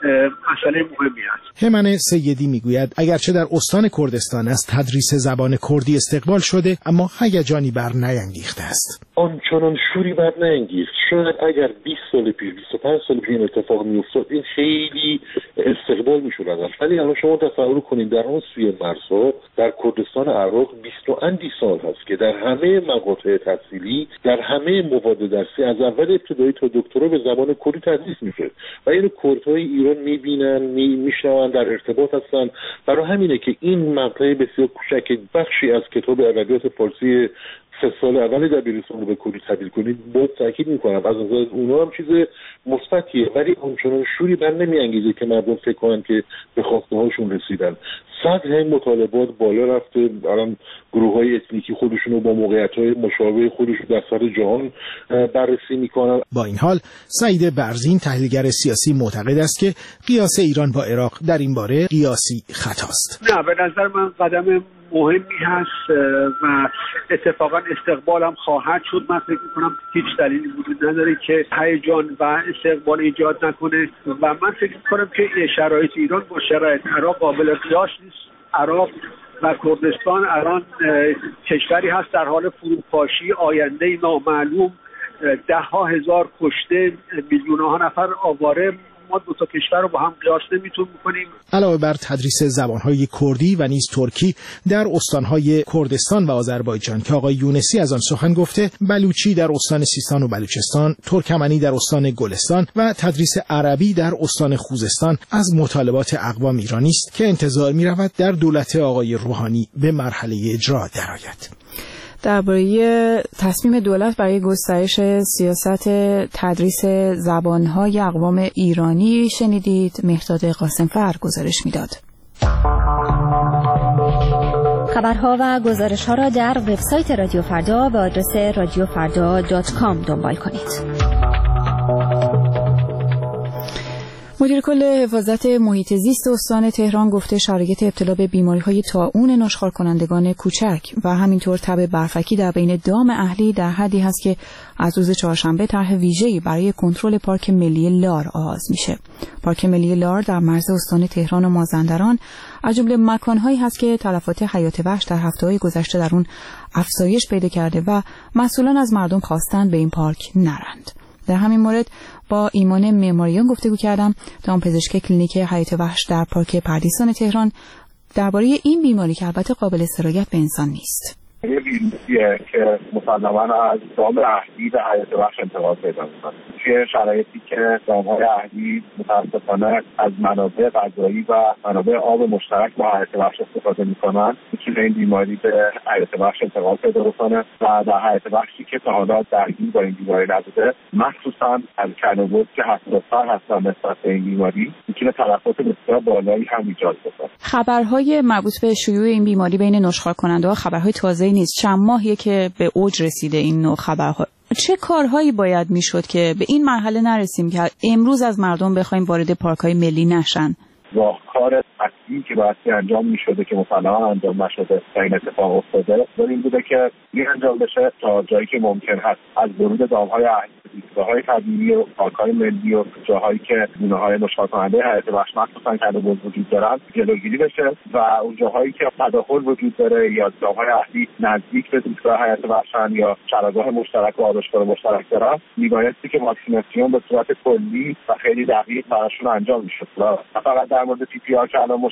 مسئله مهمی است. همن سیدی میگوید اگرچه در استان کردستان از تدریس زبان کردی استقبال شده، اما هیجانی بر نیانگیخته است. آنچنان شوری بر نیانگیخت. شاید اگر بیست سال پیش، بیست و پنج سال پیش این اتفاق میافتاد، این خیلی استقبال میشد ازش. ولی الان شما تصور کنید در اون سوی مرزها در کردستان عراق بیست و اندی سال هست که در همه مقاطع تحصیلی، در همه مواد درسی از اول ابتدایی تا دکترا به زبان کردی تدریس میشه و اینو کردهای ایران میبینن، میشنون، در ارتباط هستن. برای همینه که این مقطع بسیار کوچک بخشی از کتاب ادبیات فارسی سه سال اول دبیرستان رو به کردی تبدیل کنید، باید تاکید میکنم از نظر اونها هم چیز مثبتیه، ولی اونچنان شوری بر نمیانگیزه که مردم فکر کنن که به خواسته هاشون رسیدن. سطح مطالبات بالا رفته. الان گروه‌های اتنیکی خودشون رو با موقعیت‌های مشابه خودشون در سطح جهان بررسی میکنن. با این حال سعید برزین، تحلیلگر سیاسی، معتقد است که قیاس ایران با عراق در این باره قیاسی خطاست. نه، به نظر من قدم مهمی هست و اتفاقا استقبال هم خواهد شد. من فکر میکنم هیچ دلیلی وجود نداره که هیجان و استقبال ایجاد نکنه و من فکر میکنم که شرایط ایران با شرایط عراق قابل قیاس نیست. عراق و کردستان الان کشوری هست در حال فروپاشی، آینده نامعلوم، ده ها هزار کشته، میلیون ها نفر آواره. ما دو تا کشور رو با هم قیاس نمیتونیم بکنیم. علاوه بر تدریس زبانهای کردی و نیز ترکی در استانهای کردستان و آذربایجان که آقای یونسی از آن سخن گفته، بلوچی در استان سیستان و بلوچستان، ترکمنی در استان گلستان و تدریس عربی در استان خوزستان از مطالبات اقوام ایرانی است که انتظار می‌رود در دولت آقای روحانی به مرحله اجرا درآید. درباره تصمیم دولت برای گسترش سیاست تدریس زبان‌های اقوام ایرانی شنیدید. مهرداد قاسمفر گزارش میداد. خبرها و گزارش‌ها را در وبسایت رادیو فردا به آدرس رادیو فردا دات کام دنبال کنید. مدیر کل حفاظت محیط زیست استان تهران گفته شرایط ابتلا به بیماری‌های طاعون نشخوار کنندگان کوچک و همینطور تب برفکی در بین دام اهلی در حدی هست که از روز چهارشنبه طرح ویژه‌ای برای کنترل پارک ملی لار آغاز میشه. پارک ملی لار در مرز استان تهران و مازندران از جمله مکان‌هایی هست که تلفات حیات وحش در هفته‌های گذشته در اون افزایش پیدا کرده و مسئولان از مردم خواستند به این پارک نرند. در همین مورد با ایمان معماریان گفتگو کردم، دامپزشک کلینیک حیات وحش در پارک پردیسان تهران، درباره این بیماری که البته قابل سرایت به انسان نیست. یه ویروسیه که مسلماً از دام اهلی به حیات وحش انتقال پیدا می‌کنه. توی شرایطی که دام‌های اهلی متأسفانه از منابع غذایی و منابع آب مشترک با حیات وحش استفاده می‌کنن، می‌تونه این بیماری به حیات وحش انتقال پیدا بکنه و در حیات وحشی که تا حالا درگیر با این بیماری نبوده، مخصوصاً از کلوبوت که حساس‌تر هستن نسبت به این بیماری، می‌تونه تلفات بسیار بالایی هم ایجاد کنه. خبرهای مربوط به شیوع این بیماری بین نشخوار کننده‌ها خبرهای تازه نیست. چند ماهیه که به اوج رسیده این نوع خبرها. چه کارهایی باید میشد که به این مرحله نرسیم که امروز از مردم بخوایم وارد پارک‌های ملی نشن؟ راهکار اصلی که باید انجام میشده که مسلماً انجام نشده و این اتفاق افتاده، این بوده که این انجام بشه تا جایی که ممکن هست از ورود دام‌های اهلی، زیستگاه‌های طبیعی و پارک‌های ملی و جاهایی که گونه‌های نشخوار کننده حیات وحش مخصوصاً کلوبوت وجود دارن جلوگیری بشه و اون جاهایی که تداخل وجود داره یا دام‌های اهلی نزدیک به زیستگاه حیات وحشن یا چراگاه مشترک و آرایشگاه مشترک دارن، میبایستی که واکسیناسیون به صورت کلی و خیلی دقیق براشون انجام میشد. و فقط در مورد پی پی آر که الان مشکل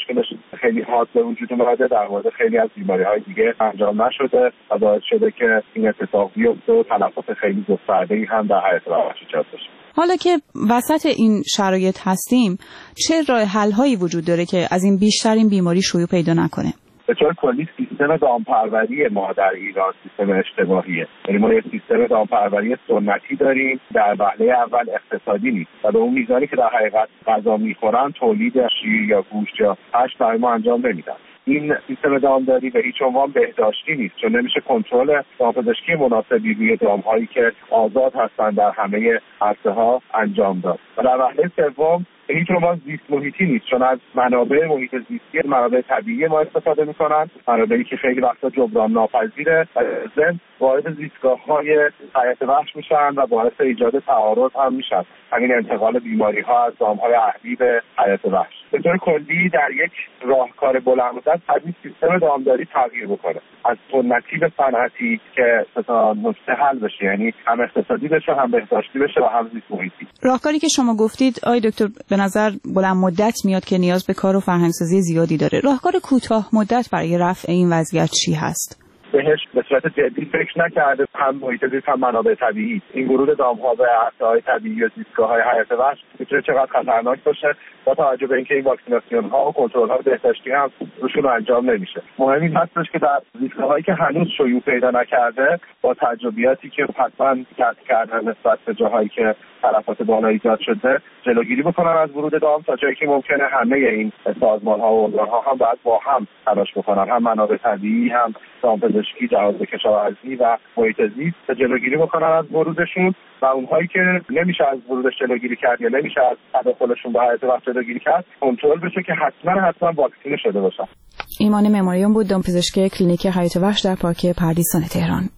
مشکلش خیلی حاد به وجود اومده، در مورد خیلی از بیماری‌های دیگه انجام نشده و باعث شده که این اتفاق بیفته و تلفات خیلی گسترده‌ای هم در حیات وحش ایجاد بشه. حالا که وسط این شرایط هستیم، چه راه حل‌هایی وجود داره که از این بیشتر این بیماری شیوع پیدا نکنه؟ به طور کلی سیستم دامپروری ما در ایران سیستم اشتباهیه. یعنی ما یک سیستم دامپروری سنتی داریم، در وهله اول اقتصادی نیست و به اون میزانی که در حقیقت غذا میخورن تولید شیر یا گوشت یا هشت برای ما انجام نمیدن. این سیستم دامداری به هیچ عنوان بهداشتی نیست، چون نمیشه کنترل دامپزشکی مناسبی روی دامهایی که آزاد هستن در همه عرصه‌ها انجام داد. و در وهله سوم به هیچ عنوان زیست محیطی نیست، چون از منابع محیط زیستی، منابع طبیعی ما استفاده میکنن، منابعی که خیلی وقتا جبران ناپذیره و ضمن وارد زیستگاه‌های حیات وحش میشن و باعث ایجاد تعارض هم میشن. همین انتقال بیماری‌ها از دام‌های اهلی به حیات وحش. به طور کلی در یک راهکار بلند مدت باید سیستم دامداری تغییر بکنه، از سنتی به صنعتی که تا نقطه حل بشه، یعنی هم اقتصادی بشه، هم بهداشتی بشه و هم زیست محیطی. راهکاری که شما گفتید آقای دکتر به نظر بلند مدت میاد که نیاز به کار و فرهنگ‌سازی زیادی داره. راهکار کوتاه مدت برای رفع این وضعیت چی هست؟ بهش به صورت جدی فکر نکرده، هم محیط زیست هم منابع طبیعی. این ورود دام‌ها به عرصه‌های طبیعی و زیستگاه‌های حیات وحش میتونه چقدر خطرناک باشه با توجه به اینکه این واکسیناسیون‌ها و کنترل‌های بهداشتی هم روشون انجام نمیشه. مهم این هستش که در زیستگاه‌هایی که هنوز شیوع پیدا نکرده با تجربیاتی که حتما کسب کردن نسبت به جاهایی که تلفات بالا ایجاد شده جلوگیری بکنن از ورود دام، تا جایی که ممکنه همه این سازمان‌ها و ارگان‌ها هم باید با هم تلاش بکنن، هم منابع طبیعی، هم دامپزشکی، جهاز کشاورزی و محیط زیست جلوگیری بکنن از ورودشون و اونهایی که نمیشه از ورودش جلوگیری کرد یا نمیشه از تداخلشون به حیات وحش جلوگیری کرد کنترل بشه که حتما حتما واکسینه شده باشن. ایمان معماریان بود، دامپزشک کلینیک حیات وحش در پارک پردیسان تهران.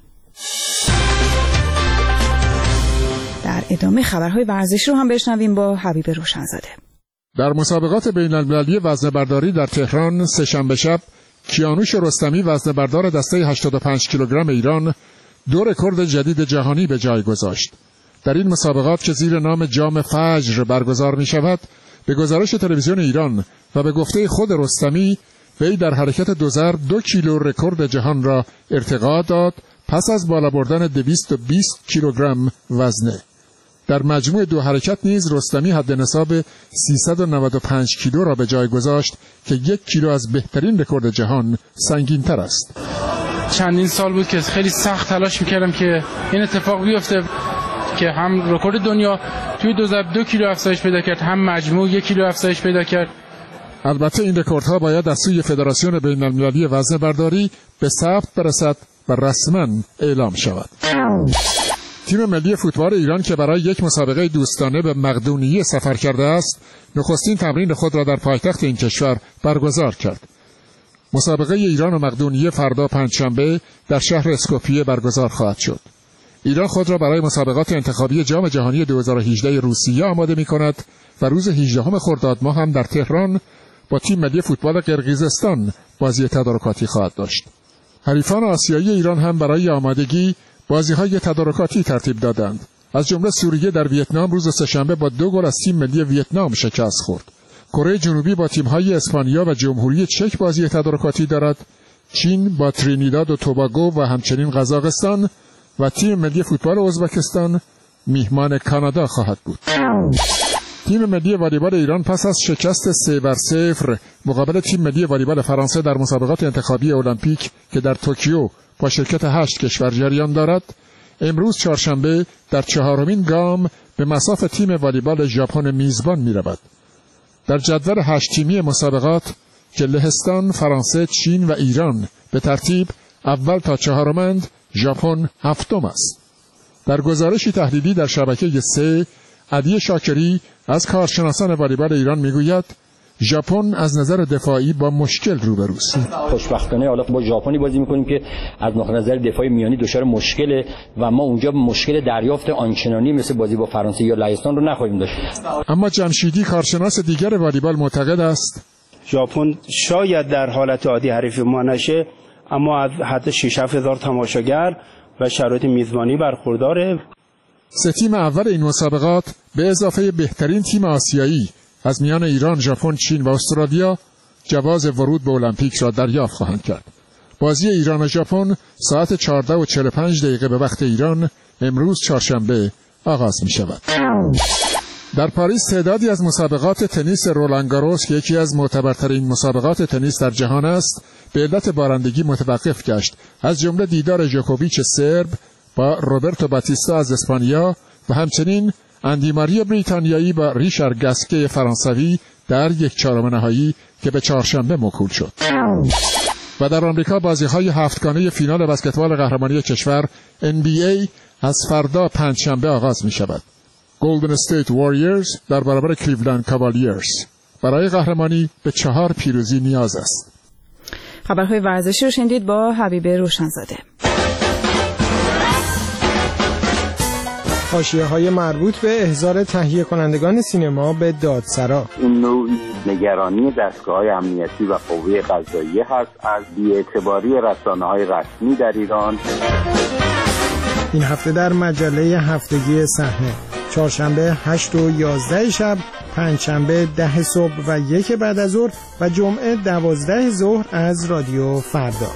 در ادامه خبرهای ورزشی رو هم بشنویم با حبیب روشنزاده. در مسابقات بین‌المللی وزنه‌برداری در تهران سه‌شنبه شب کیانوش رستمی وزنه‌بردار دسته هشتاد و پنج کیلوگرم ایران دو رکورد جدید جهانی به جای گذاشت. در این مسابقات که زیر نام جام فجر برگزار می شود، به گزارش تلویزیون ایران و به گفته خود رستمی، وی در حرکت دو ضرب دو کیلو رکورد جهان را ارتقا داد پس از بالا بردن دویست و بیست کیلوگرم وزنه. در مجموع دو حرکت نیز رستمی حد نصاب سیصد و نود و پنج کیلو را به جای گذاشت که یک کیلو از بهترین رکورد جهان سنگین تر است. چندین سال بود که خیلی سخت تلاش میکردم که این اتفاق بیفته که هم رکورد دنیا توی دو ضرب دو کیلو افزایش پیدا کرد، هم مجموع یک کیلو افزایش پیدا کرد. البته این رکوردها باید از سوی فدراسیون بین‌المللی وزنه‌برداری به ثبت برسد و رسما اعلام شود. تیم ملی فوتبال ایران که برای یک مسابقه دوستانه به مقدونیه سفر کرده است، نخستین تمرین خود را در پایتخت این کشور برگزار کرد. مسابقه ایران و مقدونیه فردا پنجشنبه در شهر اسکوپیه برگزار خواهد شد. ایران خود را برای مسابقات انتخابی جام جهانی دو هزار و هجده روسیه آماده می‌کند و روز هجدهم خرداد ماه هم در تهران با تیم ملی فوتبال قرقیزستان بازی تدارکاتی خواهد داشت. حریفان آسیایی ایران هم برای آمادگی بازی‌های تدارکاتی ترتیب دادند. از جمله سوریه در ویتنام روز سه‌شنبه با دو گل از تیم ملی ویتنام شکست خورد. کره جنوبی با تیم‌های اسپانیا و جمهوری چک بازی تدارکاتی دارد. چین با ترینیداد و توباگو و همچنین قزاقستان و تیم ملی فوتبال ازبکستان میهمان کانادا خواهد بود. تیم ملی والیبال ایران پس از شکست سه بر صفر مقابل تیم ملی والیبال فرانسه در مسابقات انتخابی المپیک که در توکیو با شرکت هشت کشور جریان دارد، امروز چهارشنبه در چهارمین گام به مصاف تیم والیبال ژاپن میزبان می‌رود. در جدول هشت تیمی مسابقات که لهستان، فرانسه، چین و ایران به ترتیب اول تا چهارمند، ژاپن هفتم است. در گزارشی تحلیلی در شبکه سه، علی شاکری از کارشناسان والیبال ایران میگوید ژاپن از نظر دفاعی با مشکل روبروست. خوشبختانه حالا با ژاپنی بازی میکنیم که از نظر دفاعی میانی دچار مشکله و ما اونجا مشکل دریافت آنچنانی مثل بازی با فرانسه یا لهستان رو نخواهیم داشت. اما جمشیدی کارشناس دیگر والیبال معتقد است ژاپن شاید در حالت عادی حریف ما نشه، اما از حد شش هفت هزار تماشاگر و شرایط میزبانی برخورداره. سه تیم اول این مسابقات به اضافه بهترین تیم آسیایی از میان ایران، ژاپن، چین و استرالیا جواز ورود به المپیک را دریافت خواهند کرد. بازی ایران و ژاپن ساعت چهارده و چهل و پنج دقیقه به وقت ایران امروز چهارشنبه آغاز می شود. در پاریس تعدادی از مسابقات تنیس رولان گاروس که یکی از معتبرترین مسابقات تنیس در جهان است به علت بارندگی متوقف گشت، از جمله دیدار جوکوویچ سرب با روبرتو باتیستا از اسپانیا و همچنین اندی ماریا بریتانیایی با ریشار گاسکه فرانسوی در یک چهارم نهایی که به چهارشنبه موکول شد. و در آمریکا بازی‌های هفتگانه فینال بسکتبال قهرمانی کشور ان بی ای از فردا پنجشنبه آغاز می‌شود. گلدن استیت واریورز در برابر کلیولند کاوالیرز. برای قهرمانی به چهار پیروزی نیاز است. خبرهای ورزشی رو شنیدید با حبیب روشنزاده. حاشیه‌های مربوط به احضار تهیه کنندگان سینما به دادسرا. این نوعی نگرانی دستگاه‌های امنیتی و قوه قضاییه هست از بی‌اعتباری رسانه‌های رسمی در ایران. این هفته در مجله هفتگی صحنه، چهارشنبه هشت و یازده شب، پنجشنبه ده صبح و یک بعد از ظهر و جمعه دوازده ظهر از رادیو فردا.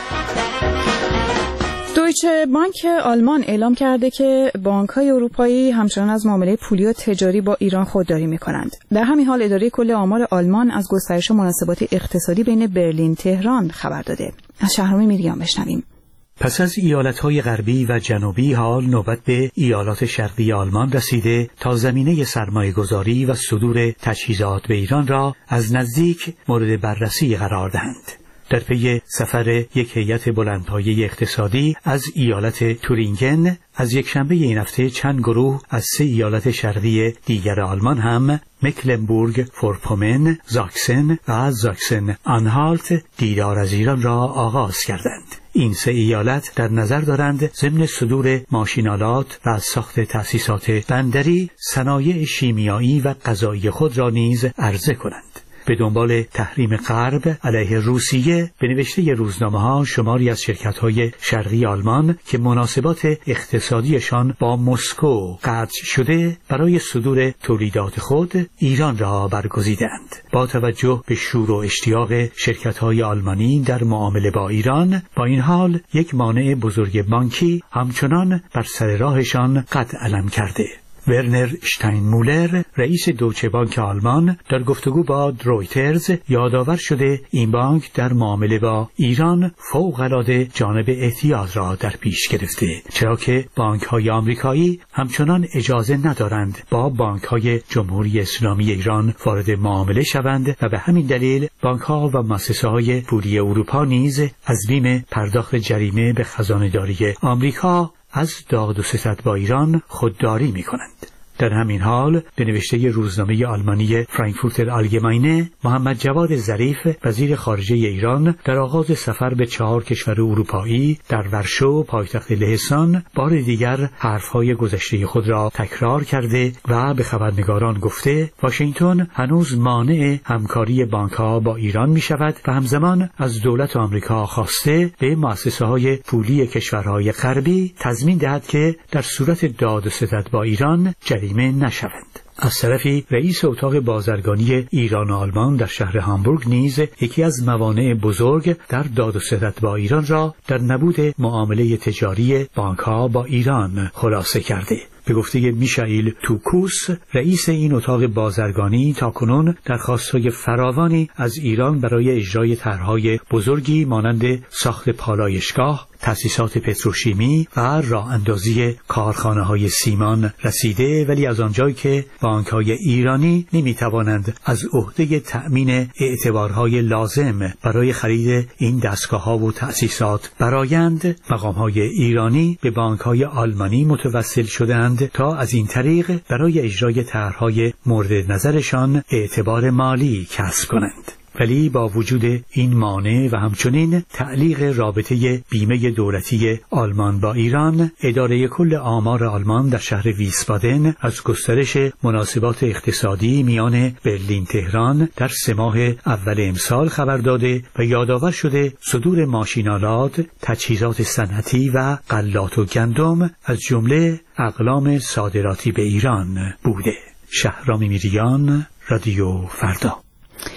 دویچه بانک آلمان اعلام کرده که بانک‌های اروپایی همچنان از معامله پولی و تجاری با ایران خودداری می‌کنند. در همین حال اداره کل آمار آلمان از گسترش مناسبات اقتصادی بین برلین تهران خبر داده. از شهرام میریان بشنویم. پس از ایالت‌های غربی و جنوبی حال نوبت به ایالات شرقی آلمان رسیده تا زمینه سرمایه‌گذاری و صدور تجهیزات به ایران را از نزدیک مورد بررسی قرار دهند. در پی سفر یک هیئت بلندپایه اقتصادی از ایالت تورینگن از یکشنبه این هفته چند گروه از سه ایالت شرقی دیگر آلمان هم مکلنبورگ فورپومن، زاکسن و زاکسن آنهالت دیدار از ایران را آغاز کردند. این سه ایالت در نظر دارند ضمن صدور ماشین‌آلات و ساخت تأسیسات بندری، صنایع شیمیایی و غذایی خود را نیز عرضه کنند. به دنبال تحریم غرب علیه روسیه به نوشته روزنامه‌ها شماری از شرکت‌های شرقی آلمان که مناسبات اقتصادیشان با مسکو قطع شده برای صدور تولیدات خود ایران را برگزیدند. با توجه به شور و اشتیاق شرکت‌های آلمانی در معامله با ایران، با این حال یک مانع بزرگ بانکی همچنان بر سر راهشان قد علم کرده. ورنر شتاینمولر رئیس دویچه بانک آلمان در گفتگو با رویترز یادآور شده این بانک در معامله با ایران فوق‌العاده جانب احتیاط را در پیش گرفته، چرا که بانک‌های آمریکایی همچنان اجازه ندارند با بانک‌های جمهوری اسلامی ایران وارد معامله شوند و به همین دلیل بانک‌ها و مؤسسه‌های پولی اروپا نیز از بیم پرداخت جریمه به خزانه‌داری آمریکا از داد و ستد با ایران خودداری می کنند. در همین حال به نوشته روزنامه آلمانی فرانکفورتر آلگماینه، محمد جواد ظریف وزیر خارجه ایران در آغاز سفر به چهار کشور اروپایی در ورشو پایتخت لهستان بار دیگر حرفهای گذشته خود را تکرار کرده و به خبرنگاران گفته واشنگتن هنوز مانع همکاری بانک‌ها با ایران می شود و همزمان از دولت آمریکا خواسته به مؤسسه‌های پولی کشورهای غربی تضمین دهد که در صورت داد و ستد با ایران جریمه نشوند. از طرفی رئیس اتاق بازرگانی ایران و آلمان در شهر هامبورگ نیز یکی از موانع بزرگ در داد و ستد با ایران را در نبود معامله تجاری بانک‌ها با ایران خلاصه کرده. به گفته میشائیل توکوس رئیس این اتاق بازرگانی تاکنون درخواست‌های فراوانی از ایران برای اجرای طرح‌های بزرگی مانند ساخت پالایشگاه، تأسیسات پتروشیمی و راه اندازی کارخانه‌های سیمان رسیده، ولی از آنجایی که بانک‌های ایرانی نمی‌توانند از عهده تأمین اعتبارهای لازم برای خرید این دستگاه‌ها و تأسیسات برآیند، مقام‌های ایرانی به بانک‌های آلمانی متوسل شدند تا از این طریق برای اجرای طرح‌های مورد نظرشان اعتبار مالی کسب کنند. ولی با وجود این مانع و همچنین تعلیق رابطه بیمه دولتی آلمان با ایران، اداره کل آمار آلمان در شهر ویسبادن از گسترش مناسبات اقتصادی میان برلین تهران در سه ماه اول امسال خبر داده و یادآور شده صدور ماشین‌آلات، تجهیزات صنعتی و غلات و گندم از جمله اقلام صادراتی به ایران بوده. شهرام میریان، رادیو فردا.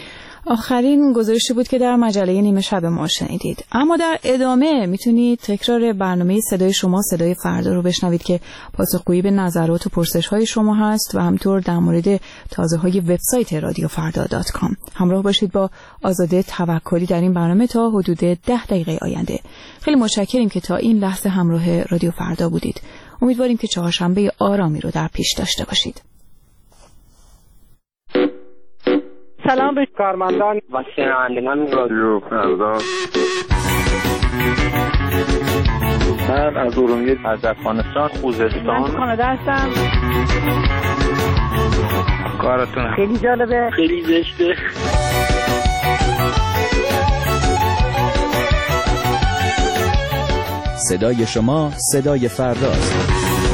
آخرین گزارشی بود که در مجله نیمه شب ما شنیدید. اما در ادامه میتونید تکرار برنامه صدای شما صدای فردا رو بشنوید که پاسخگویی به نظرات و پرسش‌های شما هست و همطور در مورد تازه‌های وبسایت رادیو فردا دات کام. همراه باشید با آزاده توکلی در این برنامه تا حدود ده دقیقه آینده. خیلی متشکریم که تا این لحظه همراه رادیو فردا بودید. امیدواریم که چهارشنبه آرامی رو در پیش داشته باشید. سلام به کارمندان و شنوندگان رادیو فردا. من از ارومیه، از افغانستان، خوزستان. من کانادا هستم. کارتون خیلی جالبه، خیلی زشته. صدای شما صدای فرداست.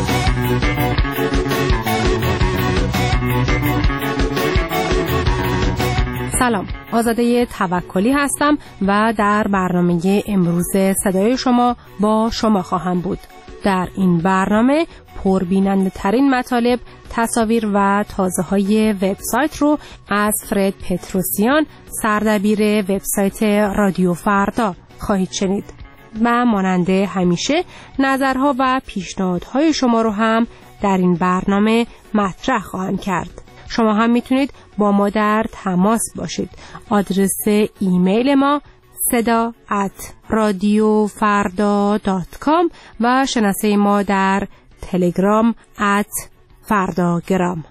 سلام، آزاده توکلی هستم و در برنامه امروز صدای شما با شما خواهم بود. در این برنامه پربیننده ترین مطالب، تصاویر و تازه های وبسایت رو از فرد پتروسیان، سردبیر وبسایت رادیو فردا خواهید شنید. و مانند همیشه نظرها و پیشنهادهای شما رو هم در این برنامه مطرح خواهم کرد. شما هم میتونید با ما در تماس باشید. آدرس ایمیل ما صدا ات رادیو فردا دات کام و شناسه ما در تلگرام ات فرداگرام.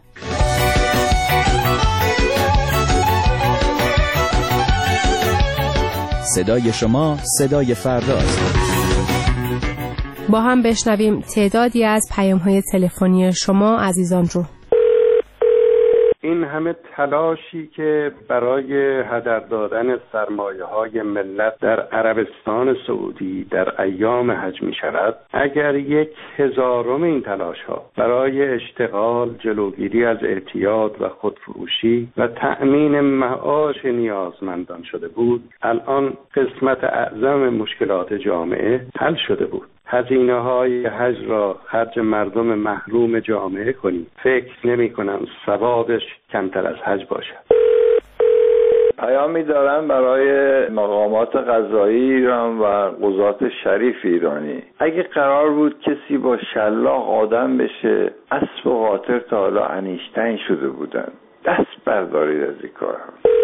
صدای شما صدای فرداست. با هم بشنویم تعدادی از پیام‌های تلفنی شما عزیزان رو. این همه تلاشی که برای هدر دادن سرمایه‌های ملت در عربستان سعودی در ایام حج می شود، اگر یک هزارم این تلاش‌ها برای اشتغال، جلوگیری از اعتیاد و خودفروشی و تأمین معاش نیازمندان شده بود، الان قسمت اعظم مشکلات جامعه حل شده بود. هزینه های حج را خرج مردم محروم جامعه کنیم. فکر نمی کنم ثوابش کمتر از حج باشد. پیامی دارم برای مقامات قضایی ایران و قضات شریف ایرانی. اگه قرار بود کسی با شلاق آدم بشه، اسب و قاطر تا حالا انیشتین شده بودن. دست بردارید از این کار.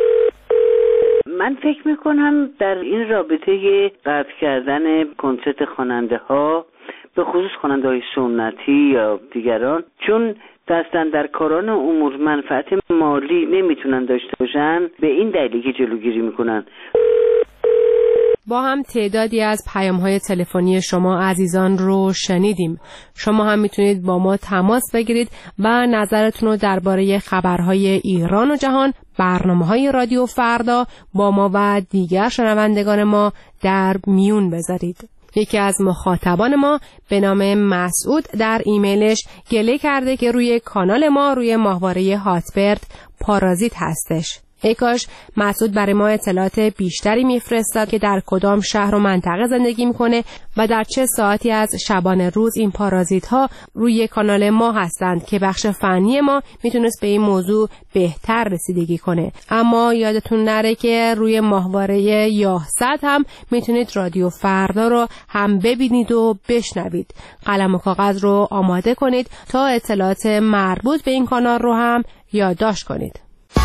من فکر میکنم در این رابطه قطع کردن کنسرت خواننده ها، به خصوص خواننده های سنتی یا دیگران، چون دستن در کاران امور منفعت مالی نمیتونن داشته باشن، به این دلیلی که جلوگیری میکنن. با هم تعدادی از پیام‌های تلفنی شما عزیزان رو شنیدیم. شما هم میتونید با ما تماس بگیرید و نظرتون رو درباره خبرهای ایران و جهان، برنامه‌های رادیو فردا با ما و دیگر شنوندگان ما در میون بذارید. یکی از مخاطبان ما به نام مسعود در ایمیلش گله کرده که روی کانال ما روی ماهواره هاتبرد پارازیت هستش. ای کاش مسعود برای ما اطلاعات بیشتری میفرستاد که در کدام شهر و منطقه زندگی میکنه و در چه ساعتی از شبانه روز این پارازیت ها روی کانال ما هستند که بخش فنی ما میتونست به این موضوع بهتر رسیدگی کنه. اما یادتون نره که روی ماهواره یاهصد هم میتونید رادیو فردا رو هم ببینید و بشنوید. قلم و کاغذ رو آماده کنید تا اطلاعات مربوط به این کانال رو هم یادداشت کنید.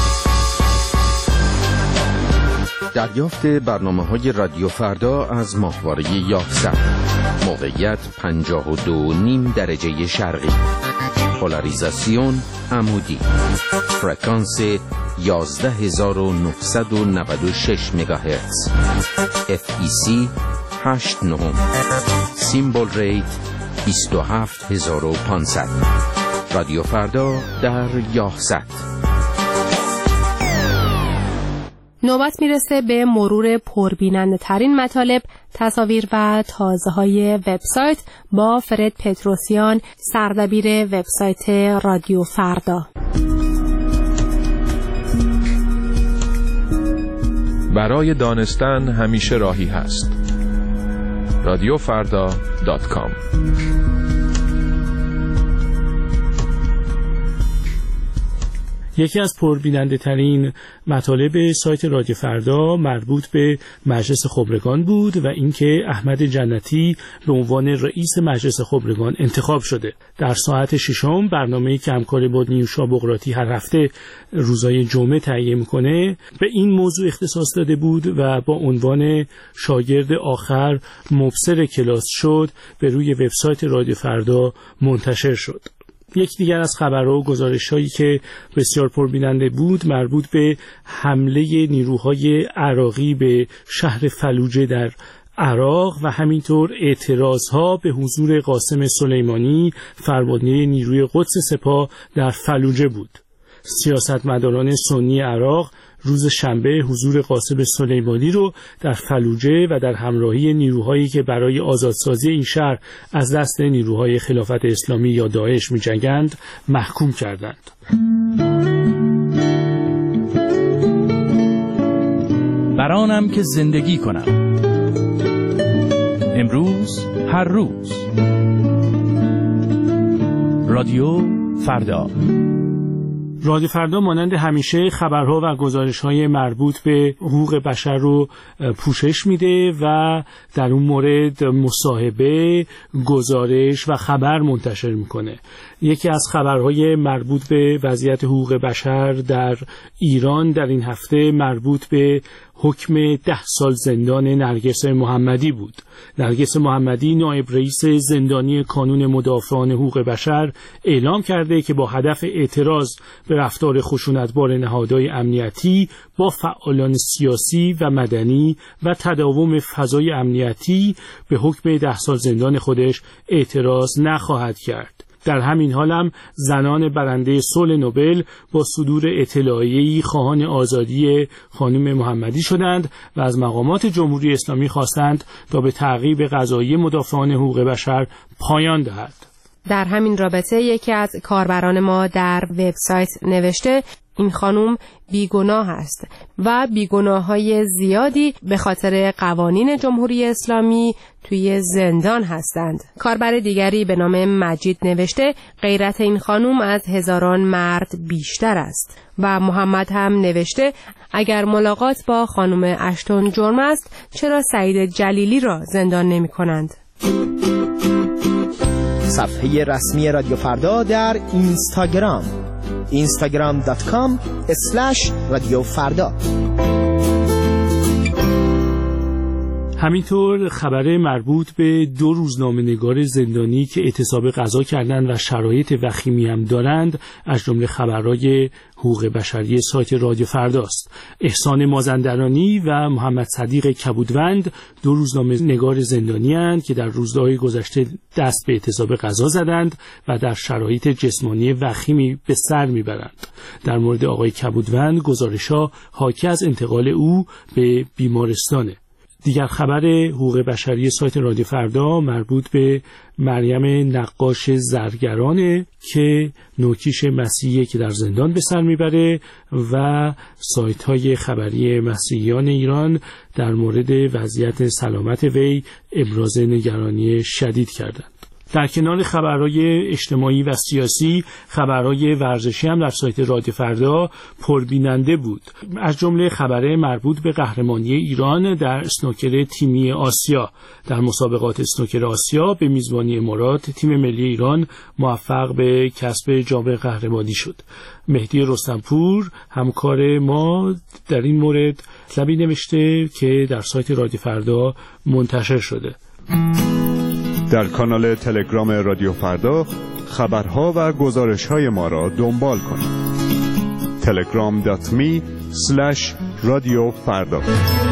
دریافت برنامه‌های رادیو فردا از ماهواره یاهصد. موقعیت پنجاه و دو نیم درجه شرقی. پولاریزاسیون عمودی. فرکانس یازده هزار و نهصد و نود و شش مگاهرتز. اف ای سی هشت نهم. سیمبل ریت بیست و هفت هزار و پانصد. رادیو فردا در یاهصد. نوبت میرسه به مرور پربیننده ترین مطالب، تصاویر و تازه های وبسایت با فرد پتروسیان، سردبیر وبسایت رادیو فردا. برای دانستن همیشه راهی هست. رادیو فردا دات کام. یکی از پربیننده ترین مطالب سایت رادیو فردا مربوط به مجلس خبرگان بود و اینکه احمد جنتی به عنوان رئیس مجلس خبرگان انتخاب شده. در ساعت ششم برنامه‌ای که همکار با نیوشا بقراطی هر هفته روزهای جمعه تهیه می‌کنه به این موضوع اختصاص داده بود و با عنوان شاگرد آخر مبصر کلاس شد به روی وبسایت رادیو فردا منتشر شد. یک دیگر از خبرها و گزارش‌هایی که بسیار پربیننده بود مربوط به حمله نیروهای عراقی به شهر فلوجه در عراق و همینطور اعتراضها به حضور قاسم سلیمانی فرمانده نیروی قدس سپاه در فلوجه بود. سیاستمداران سنی عراق روز شنبه حضور قاسم سلیمانی رو در فلوجه و در همراهی نیروهایی که برای آزادسازی این شهر از دست نیروهای خلافت اسلامی یا داعش می‌جنگند محکوم کردند. برانم که زندگی کنم، امروز هر روز. رادیو فردا. رادیو فردا مانند همیشه خبرها و گزارش‌های مربوط به حقوق بشر رو پوشش میده و در اون مورد مصاحبه، گزارش و خبر منتشر میکنه. یکی از خبرهای مربوط به وضعیت حقوق بشر در ایران در این هفته مربوط به حکم ده سال زندان نرگس محمدی بود. نرگس محمدی نایب رئیس زندانی کانون مدافعان حقوق بشر اعلام کرده که با هدف اعتراض به رفتار خشونتبار نهادهای امنیتی با فعالان سیاسی و مدنی و تداوم فضای امنیتی به حکم ده سال زندان خودش اعتراض نخواهد کرد. در همین حال هم زنان برنده صلح نوبل با صدور اطلاعیه‌ای خواهان آزادی خانم محمدی شدند و از مقامات جمهوری اسلامی خواستند تا به تعقیب قضایی مدافعان حقوق بشر پایان دهد. در همین رابطه یکی از کاربران ما در وبسایت نوشته این خانم بیگناه است و بیگناه‌های زیادی به خاطر قوانین جمهوری اسلامی توی زندان هستند. کاربر دیگری به نام مجید نوشته غیرت این خانم از هزاران مرد بیشتر است و محمد هم نوشته اگر ملاقات با خانم اشتون جرم است چرا سعید جلیلی را زندان نمی کنند؟ صفحه رسمی رادیو فردا در اینستاگرام اینستاگرام دات کام اسلش رادیو فردا. همینطور خبر مربوط به دو روزنامه‌نگار زندانی که اعتصاب قضا کردند و شرایط وخیمی هم دارند از جمله خبرهای حقوق بشری سایت رادیو فرداست. احسان مازندرانی و محمد صدیق کبودوند دو روزنامه‌نگار زندانی اند که در روزهای گذشته دست به اعتصاب قضا زدند و در شرایط جسمانی وخیمی به سر میبرند. در مورد آقای کبودوند گزارش‌ها حاکی از انتقال او به بیمارستانه. دیگر خبر حقوق بشری سایت رادیو فردا مربوط به مریم نقاش زرگرانه که نوکیش مسیحی که در زندان به سر میبره و سایت های خبری مسیحیان ایران در مورد وضعیت سلامت وی ابراز نگرانی شدید کردند. در کنار خبرهای اجتماعی و سیاسی خبرهای ورزشی هم در سایت رادیو فردا پربیننده بود. از جمله خبر مربوط به قهرمانی ایران در اسنوکر تیمی آسیا. در مسابقات اسنوکر آسیا به میزبانی امارات تیم ملی ایران موفق به کسب جام قهرمانی شد. مهدی رستمپور همکار ما در این مورد مطلبی نوشته که در سایت رادیو فردا منتشر شده. در کانال تلگرام رادیو فردا خبرها و گزارش‌های ما را دنبال کنید. تلگرام دات می اسلش رادیو فردا.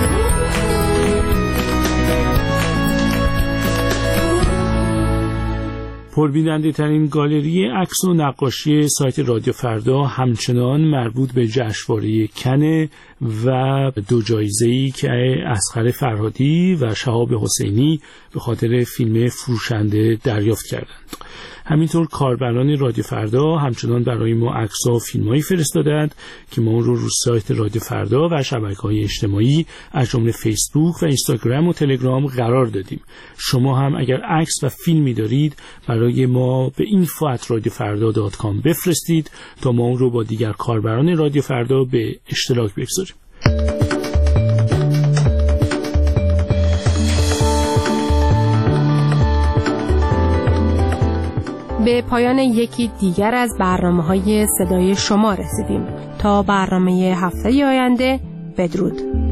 پربیننده ترین گالری عکس و نقاشی سایت رادیو فردا همچنان مربوط به جشنواره کنه و دو جایزه‌ای که اصغر فرهادی و شهاب حسینی به خاطر فیلم فروشنده دریافت کردند. همینطور کاربران رادیو فردا همچنان برای ما عکس‌ها و فیلم‌هایی فرستادند که ما اون رو رو سایت رادیو فردا و شبکه‌های اجتماعی از جمله فیسبوک و اینستاگرام و تلگرام قرار دادیم. شما هم اگر عکس و فیلمی دارید برای ما به اینفو ات رادیو فردا دات کام بفرستید تا ما اون رو با دیگر کاربران رادیو فردا به اشتراک بگذاریم. به پایان یکی دیگر از برنامه‌های صدای شما رسیدیم. تا برنامه هفته آینده، بدرود.